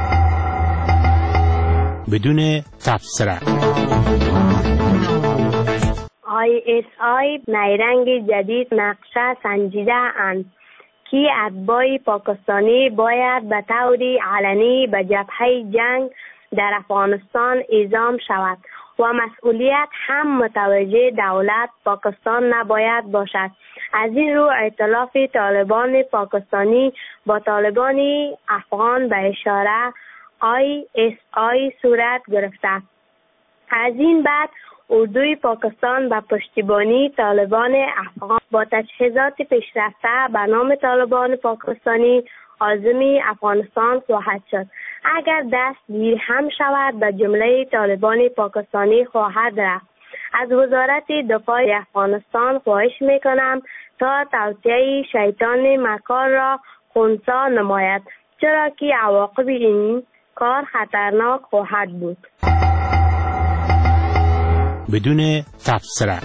بدون تبصره آی اس آی نیرنگ جدید نقشه سنجیده اند که اتباع پاکستانی باید به طور علنی به جبهه جنگ در افغانستان اعزام شود و مسئولیت هم متوجه دولت پاکستان نباید باشد. از این رو ائتلاف طالبان پاکستانی با طالبان افغان به اشاره آی اس آی صورت گرفته. از این بعد اردوی پاکستان به پشتیبانی طالبان افغان با تجهیزات پیشرفته به نام طالبان پاکستانی عازم افغانستان خواهد شد. اگر دستگیر هم شود به جمله طالبان پاکستانی خواهد رفت. از وزارت دفاع افغانستان خواهش میکنم تا توطئه شیطان مکار را خنثی نماید، چرا که عواقب این کار خطرناک خواهد بود. بدون تبصره.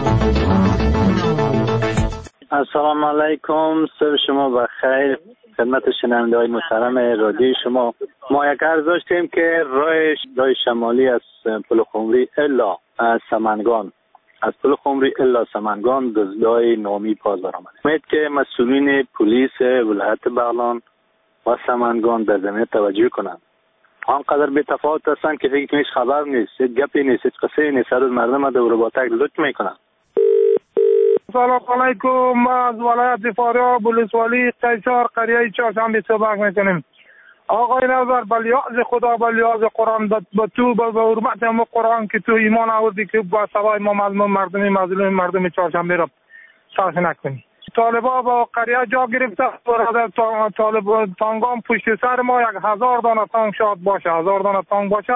السلام علیکم، صبح شما بخیر. خدمت شنونده های محترم رادیو شما، ما یک عرض داشتیم که راه راه شمالی از پل خمری الا سمنگان از پل خمری الا سمنگان دزدای نامی پاز برآمد. امید که مسئولین پلیس ولایت بغلان و سمنگان در زمینه توجه کنند. آنقدر بی تفاوت هستند که فکر هیچ خبر نیست، هیچ گپی نیست، هیچ قصه نیست. هر روز مردم در روباتک لوت میکنند. سلام علیکم، ما از ولایت فاریاب ولسوالی قیصر قریه چهارشنبه صحبت میکنیم. آقای نظر بلیاز خدا بلیاز قرآن به تو به حرمت هم قرآن که تو ایمان آوردی که با سوای ما مظلوم مردمی مظلوم مردم چهارشنبه را سرخ نکنی. طالبا با قریه جا گرفته، طالب تانگام پشت سر ما یک هزار دانه تانگ شاد باشه، هزار دانه تانگ باشه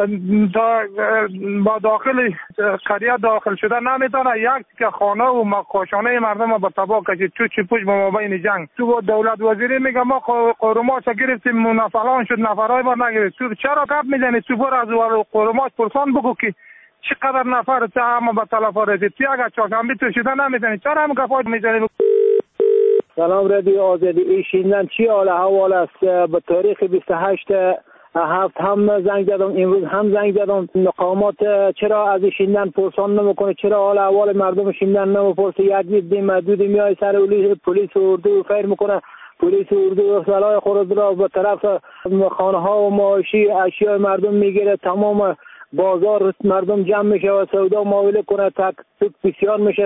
با داخل قریه داخل شده نمیتونه. یک که خانه و مقاشانه مردم به تباه کشید. تو چی پوش به مابین جنگ. تو با دولت وزیری میگه ما قرماش گرفتیم نفلان شد نفرهای بار نگرفت. تو چرا کپ میزنی؟ تو بر از قرماش پرسان بگو که چقدر نفر چه همه به تلفا رسید. تو اگر چهارشنبه تو شده نمیزنی چرا هم گفاید میزنی؟ سلام رادیو آزادی. این شیندن چی حال حوال است؟ به تاریخ بیست و هشت هفت هم زنگ زدم، امروز هم زنگ زدم. مقامات چرا از شیندن پرسان نمیکنه؟ چرا حال احوال مردم شیندن نمیپرسه؟ یک دید محدود میای سر پلیس و اردو فیر میکنه. پلیس و اردو سلاح خود را به طرف خانه ها و معاشی اشیاء مردم میگیره. تمام بازار مردم جمع میشه و سودا معامله کنه. تک تک بسیار میشه.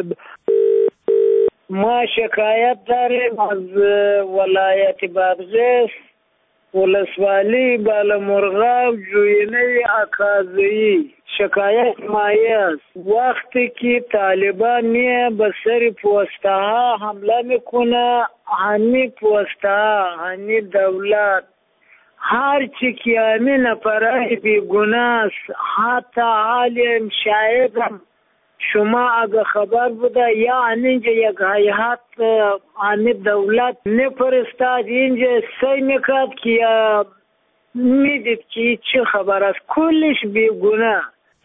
ما شکایت داریم از ولایت بادغیس، ولسوالی بالامرغاب، جوینه اکازی. شکایت مایه است وقتی که طالبان میه به سر پوسته ها حمله میکنه. هنی پوسته ها هنی دولت هر چی که همین نفرهای بیگناه است. حتی حالی شاید شما اگه خبر بوده یا اینجا یک هیئت آن دولت نپرستاد اینجا سی میکرد که میدید که چه خبر است. کلش بیگناه.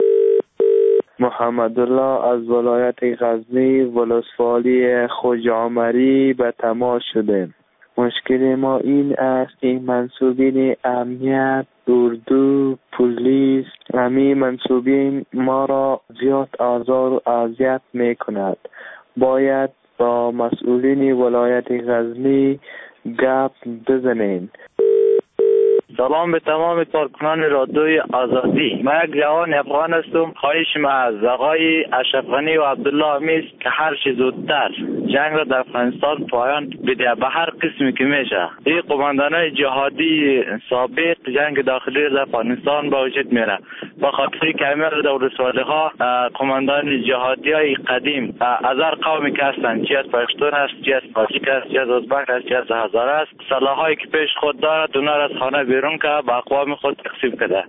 محمد الله از ولایت غزنی ولسوالی خوجعمری به تماس شدیم. مشکل ما این است که منصوبین امنیت، اردو، پلیس، همین منصوبین ما را زیاد آزار و اذیت می کند. باید با مسئولین ولایت غزنی گپ بزنین. سلام به تمام کارکنان رادیوی آزادی. من یک جوان افغان هستم. خواهش ما از آقای اشرف غنی و عبدالله امیز که هر چه زودتر جنگ را در افغانستان پایان بده به هر قسمی که میشه. این قماندانای جهادی سابق جنگ داخلی در افغانستان با وجود میره. با خاطر که همه در ولسوالی ها قماندان جهادی های قدیم از هر قومی که هستند، چی از پشتون است، چی از تاجیک است، چی از ازبک است، چی از هزاره است، سلاحایی که پیش خود دارد اونا را از خانه بیرون که با اقوام خود تقسیم کرده.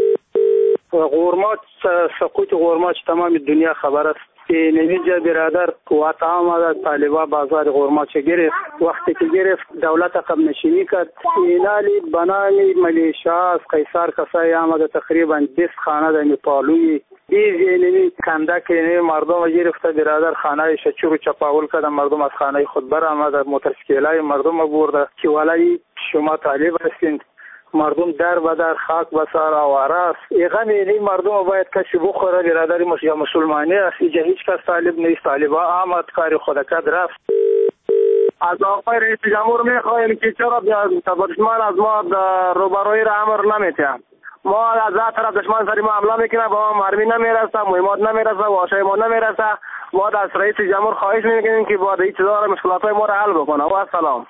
غورماچ سقوط غورماچ تمام دنیا خبر است. اینجا برادر قوات آمد طالبا بازار غورماچ گرفت. وقتی که گرفت دولت عقب نشینی کرد. اینالی بنای ملیشا از قیصر کسای آمد تقریبا بیست خانه در پالوی بیز یعنی کندک یعنی مردم گرفته. برادر خانه شچور چپاول کرد. مردم از خانه خود بر آمد. موتورسیکلای مردم برده که ولای شما طالب هستید. مردم در و در خاک بسار آواره است. ایغم اینی مردم باید کسی بخوره. برادری مسلمانی است. اینجا هیچ کس طالب نیست. طالبا آمد کاری خود کرد رفت. از آقای رئیس جمهور میخواهیم که چرا دشمن از ما روبروی را امر نمیتیم. ما از هر طرف دشمن سری ما حمله میکنه، با ما مرمی نمیرسه، مهمات نمیرسه، واشای ما نمیرسه. ما از رئیس جمهور خواهش میکنیم که با این چیزا مشکلات ما را حل بکنه. و السلام.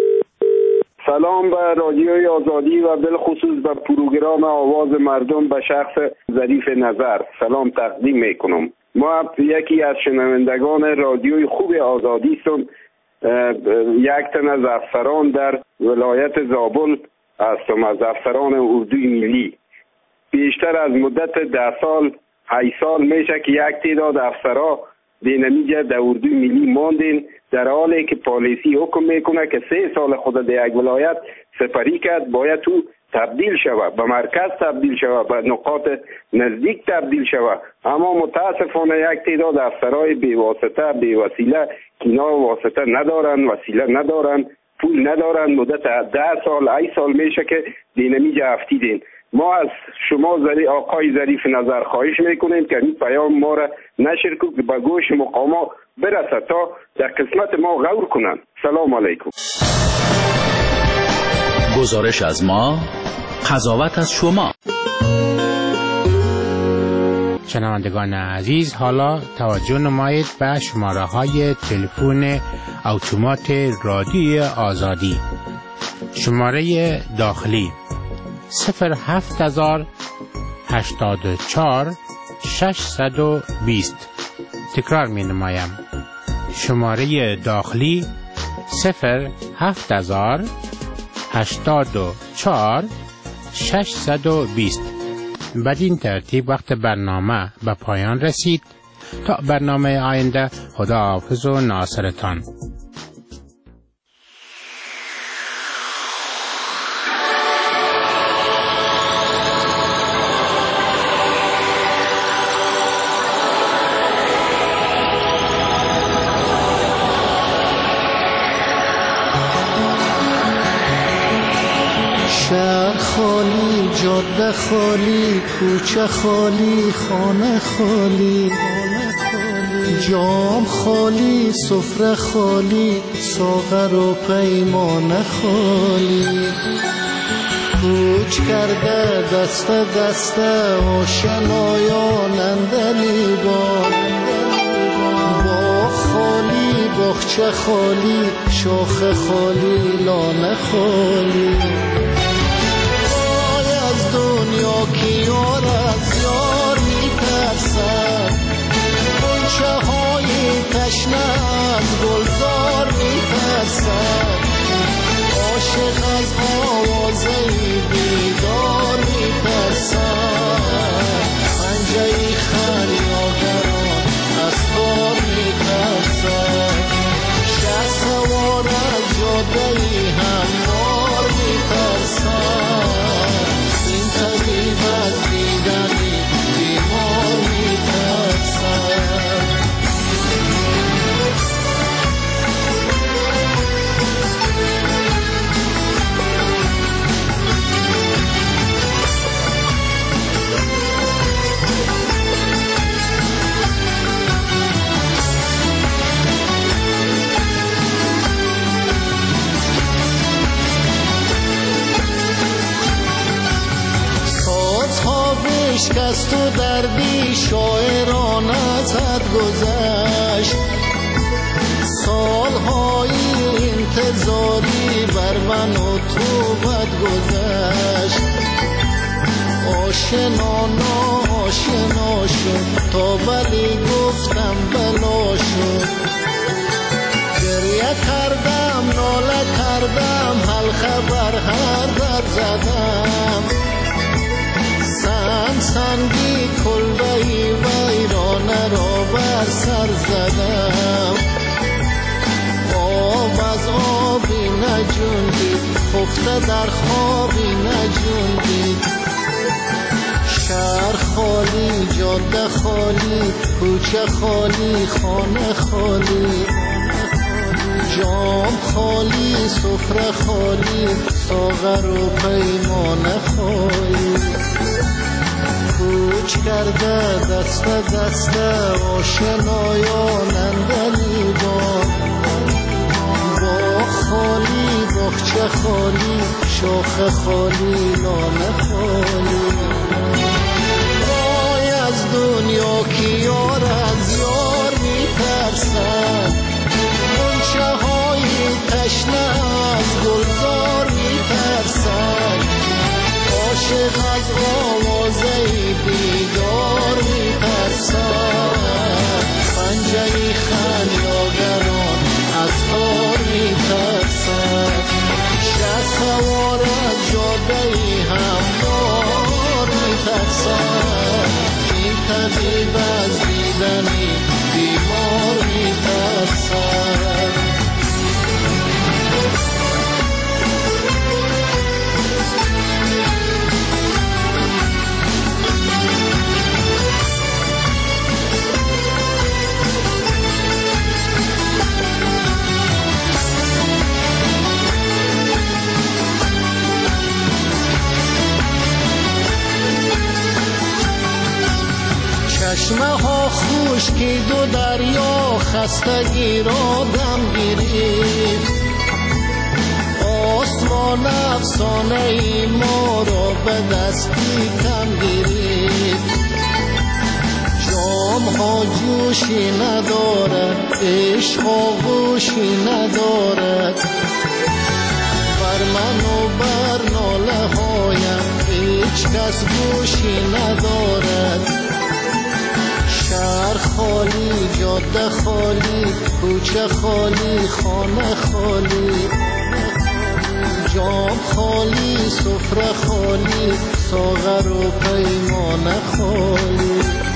سلام به رادیوی آزادی و بالخصوص به پروگرام آواز مردم به شخص ظریف نظر سلام تقدیم میکنم. ما یکی از شنوندگان رادیوی خوب آزادی هستم. یک تن از افسران در ولایت زابل هستم، از افسران اردوی ملی. بیشتر از مدت ده سال هشت سال میشه که یک تعداد افسرها دینمیجه در اردوی ملی ماندین، در حالی که پالیسی حکم میکنه که سه سال خود در یک ولایت سپری کرد باید تو تبدیل شود، به مرکز تبدیل شود، به نقاط نزدیک تبدیل شود. اما متاسفانه یک تعداد افسرهای بی واسطه بی وسیله که اینا واسطه ندارن، وسیله ندارن، پول ندارن، مدت ده سال هشت سال میشه که دینمیجه افتیدین. ما از شما زری آقای ظریف نظر خواهش میکنیم که این پیام ما را نشر کنید که به گوش مقاما برسه تا در قسمت ما غور کنن. سلام علیکم. گزارش از ما، قضاوت از شما. شنوندگان عزیز، حالا توجه نمایید به شماره های تلفن اتومات رادیوی آزادی. شماره داخلی صفر هفت هزار هشتاد و چهار ششصد و بیست. تکرار می نمایم. شماره داخلی صفر هفت هزار هشتاد و چهار ششصد و بیست. بدین ترتیب وقت برنامه به پایان رسید. تا برنامه آینده، خدا حافظ و ناصرتان. شهر خالی، جاده خالی، کوچه خالی، خانه خالی، جام خالی، سفره خالی، ساغر و پیمانه خالی. کوچ کرده دسته دسته آشنایان اندلیبان، باغ خالی، باغچه خالی، شاخه خالی، لانه خالی. دنیا کی یار از یار میترسد، غنچه های تشنه از گلزار میترسد، عاشق از آوازه بیدار میترسد، پنجه خریادران از خار میترسد، شه سوار از جاده هموار میترسد، طبیب از دیدنی بیمار میترسد. بشکست و دردی شاعران ازت گذشت، سالهای انتظاری بر من و تو بد گذشت، آشنا ناآشنا شد تا ولی گفتم بلا شد، گریه کردم ناله کردم حلقه بر هر در زدم، سنگ سنگی کلبهی ویرانه را بر سر زدم، آب از آبی نجوندید خفته در خوابی نجوندید، شهر خالی، جاده خالی، کوچه خالی، خانه خالی، جام خالی، سفره خالی، ساغر و پیمانه خالی. کوچ کرده دسته دسته آشنایان اندلیبان، باغ خالی، باغچه خالی، شاخه خالی، لانه خالی. وای از دنیا کی یار از یار میترسد، غنچه های تشنه از گلزار میترسد، عاشق از آوازه بیدار میترسد، پنجه خریداران از اشکی دو دریا خستگی را دم گیرید. آسمان افسانه ای ما را به دستی کم گیرید. جام ها جوشی ندارد، عشق ها گوشی ندارد. بر من و بر ناله هایم هیچ کس گوشی ندارد. شهر خالی، جاده خالی، کوچه خالی، خانه خالی. جام خالی، سفره خالی، ساغر و پیمانه خالی.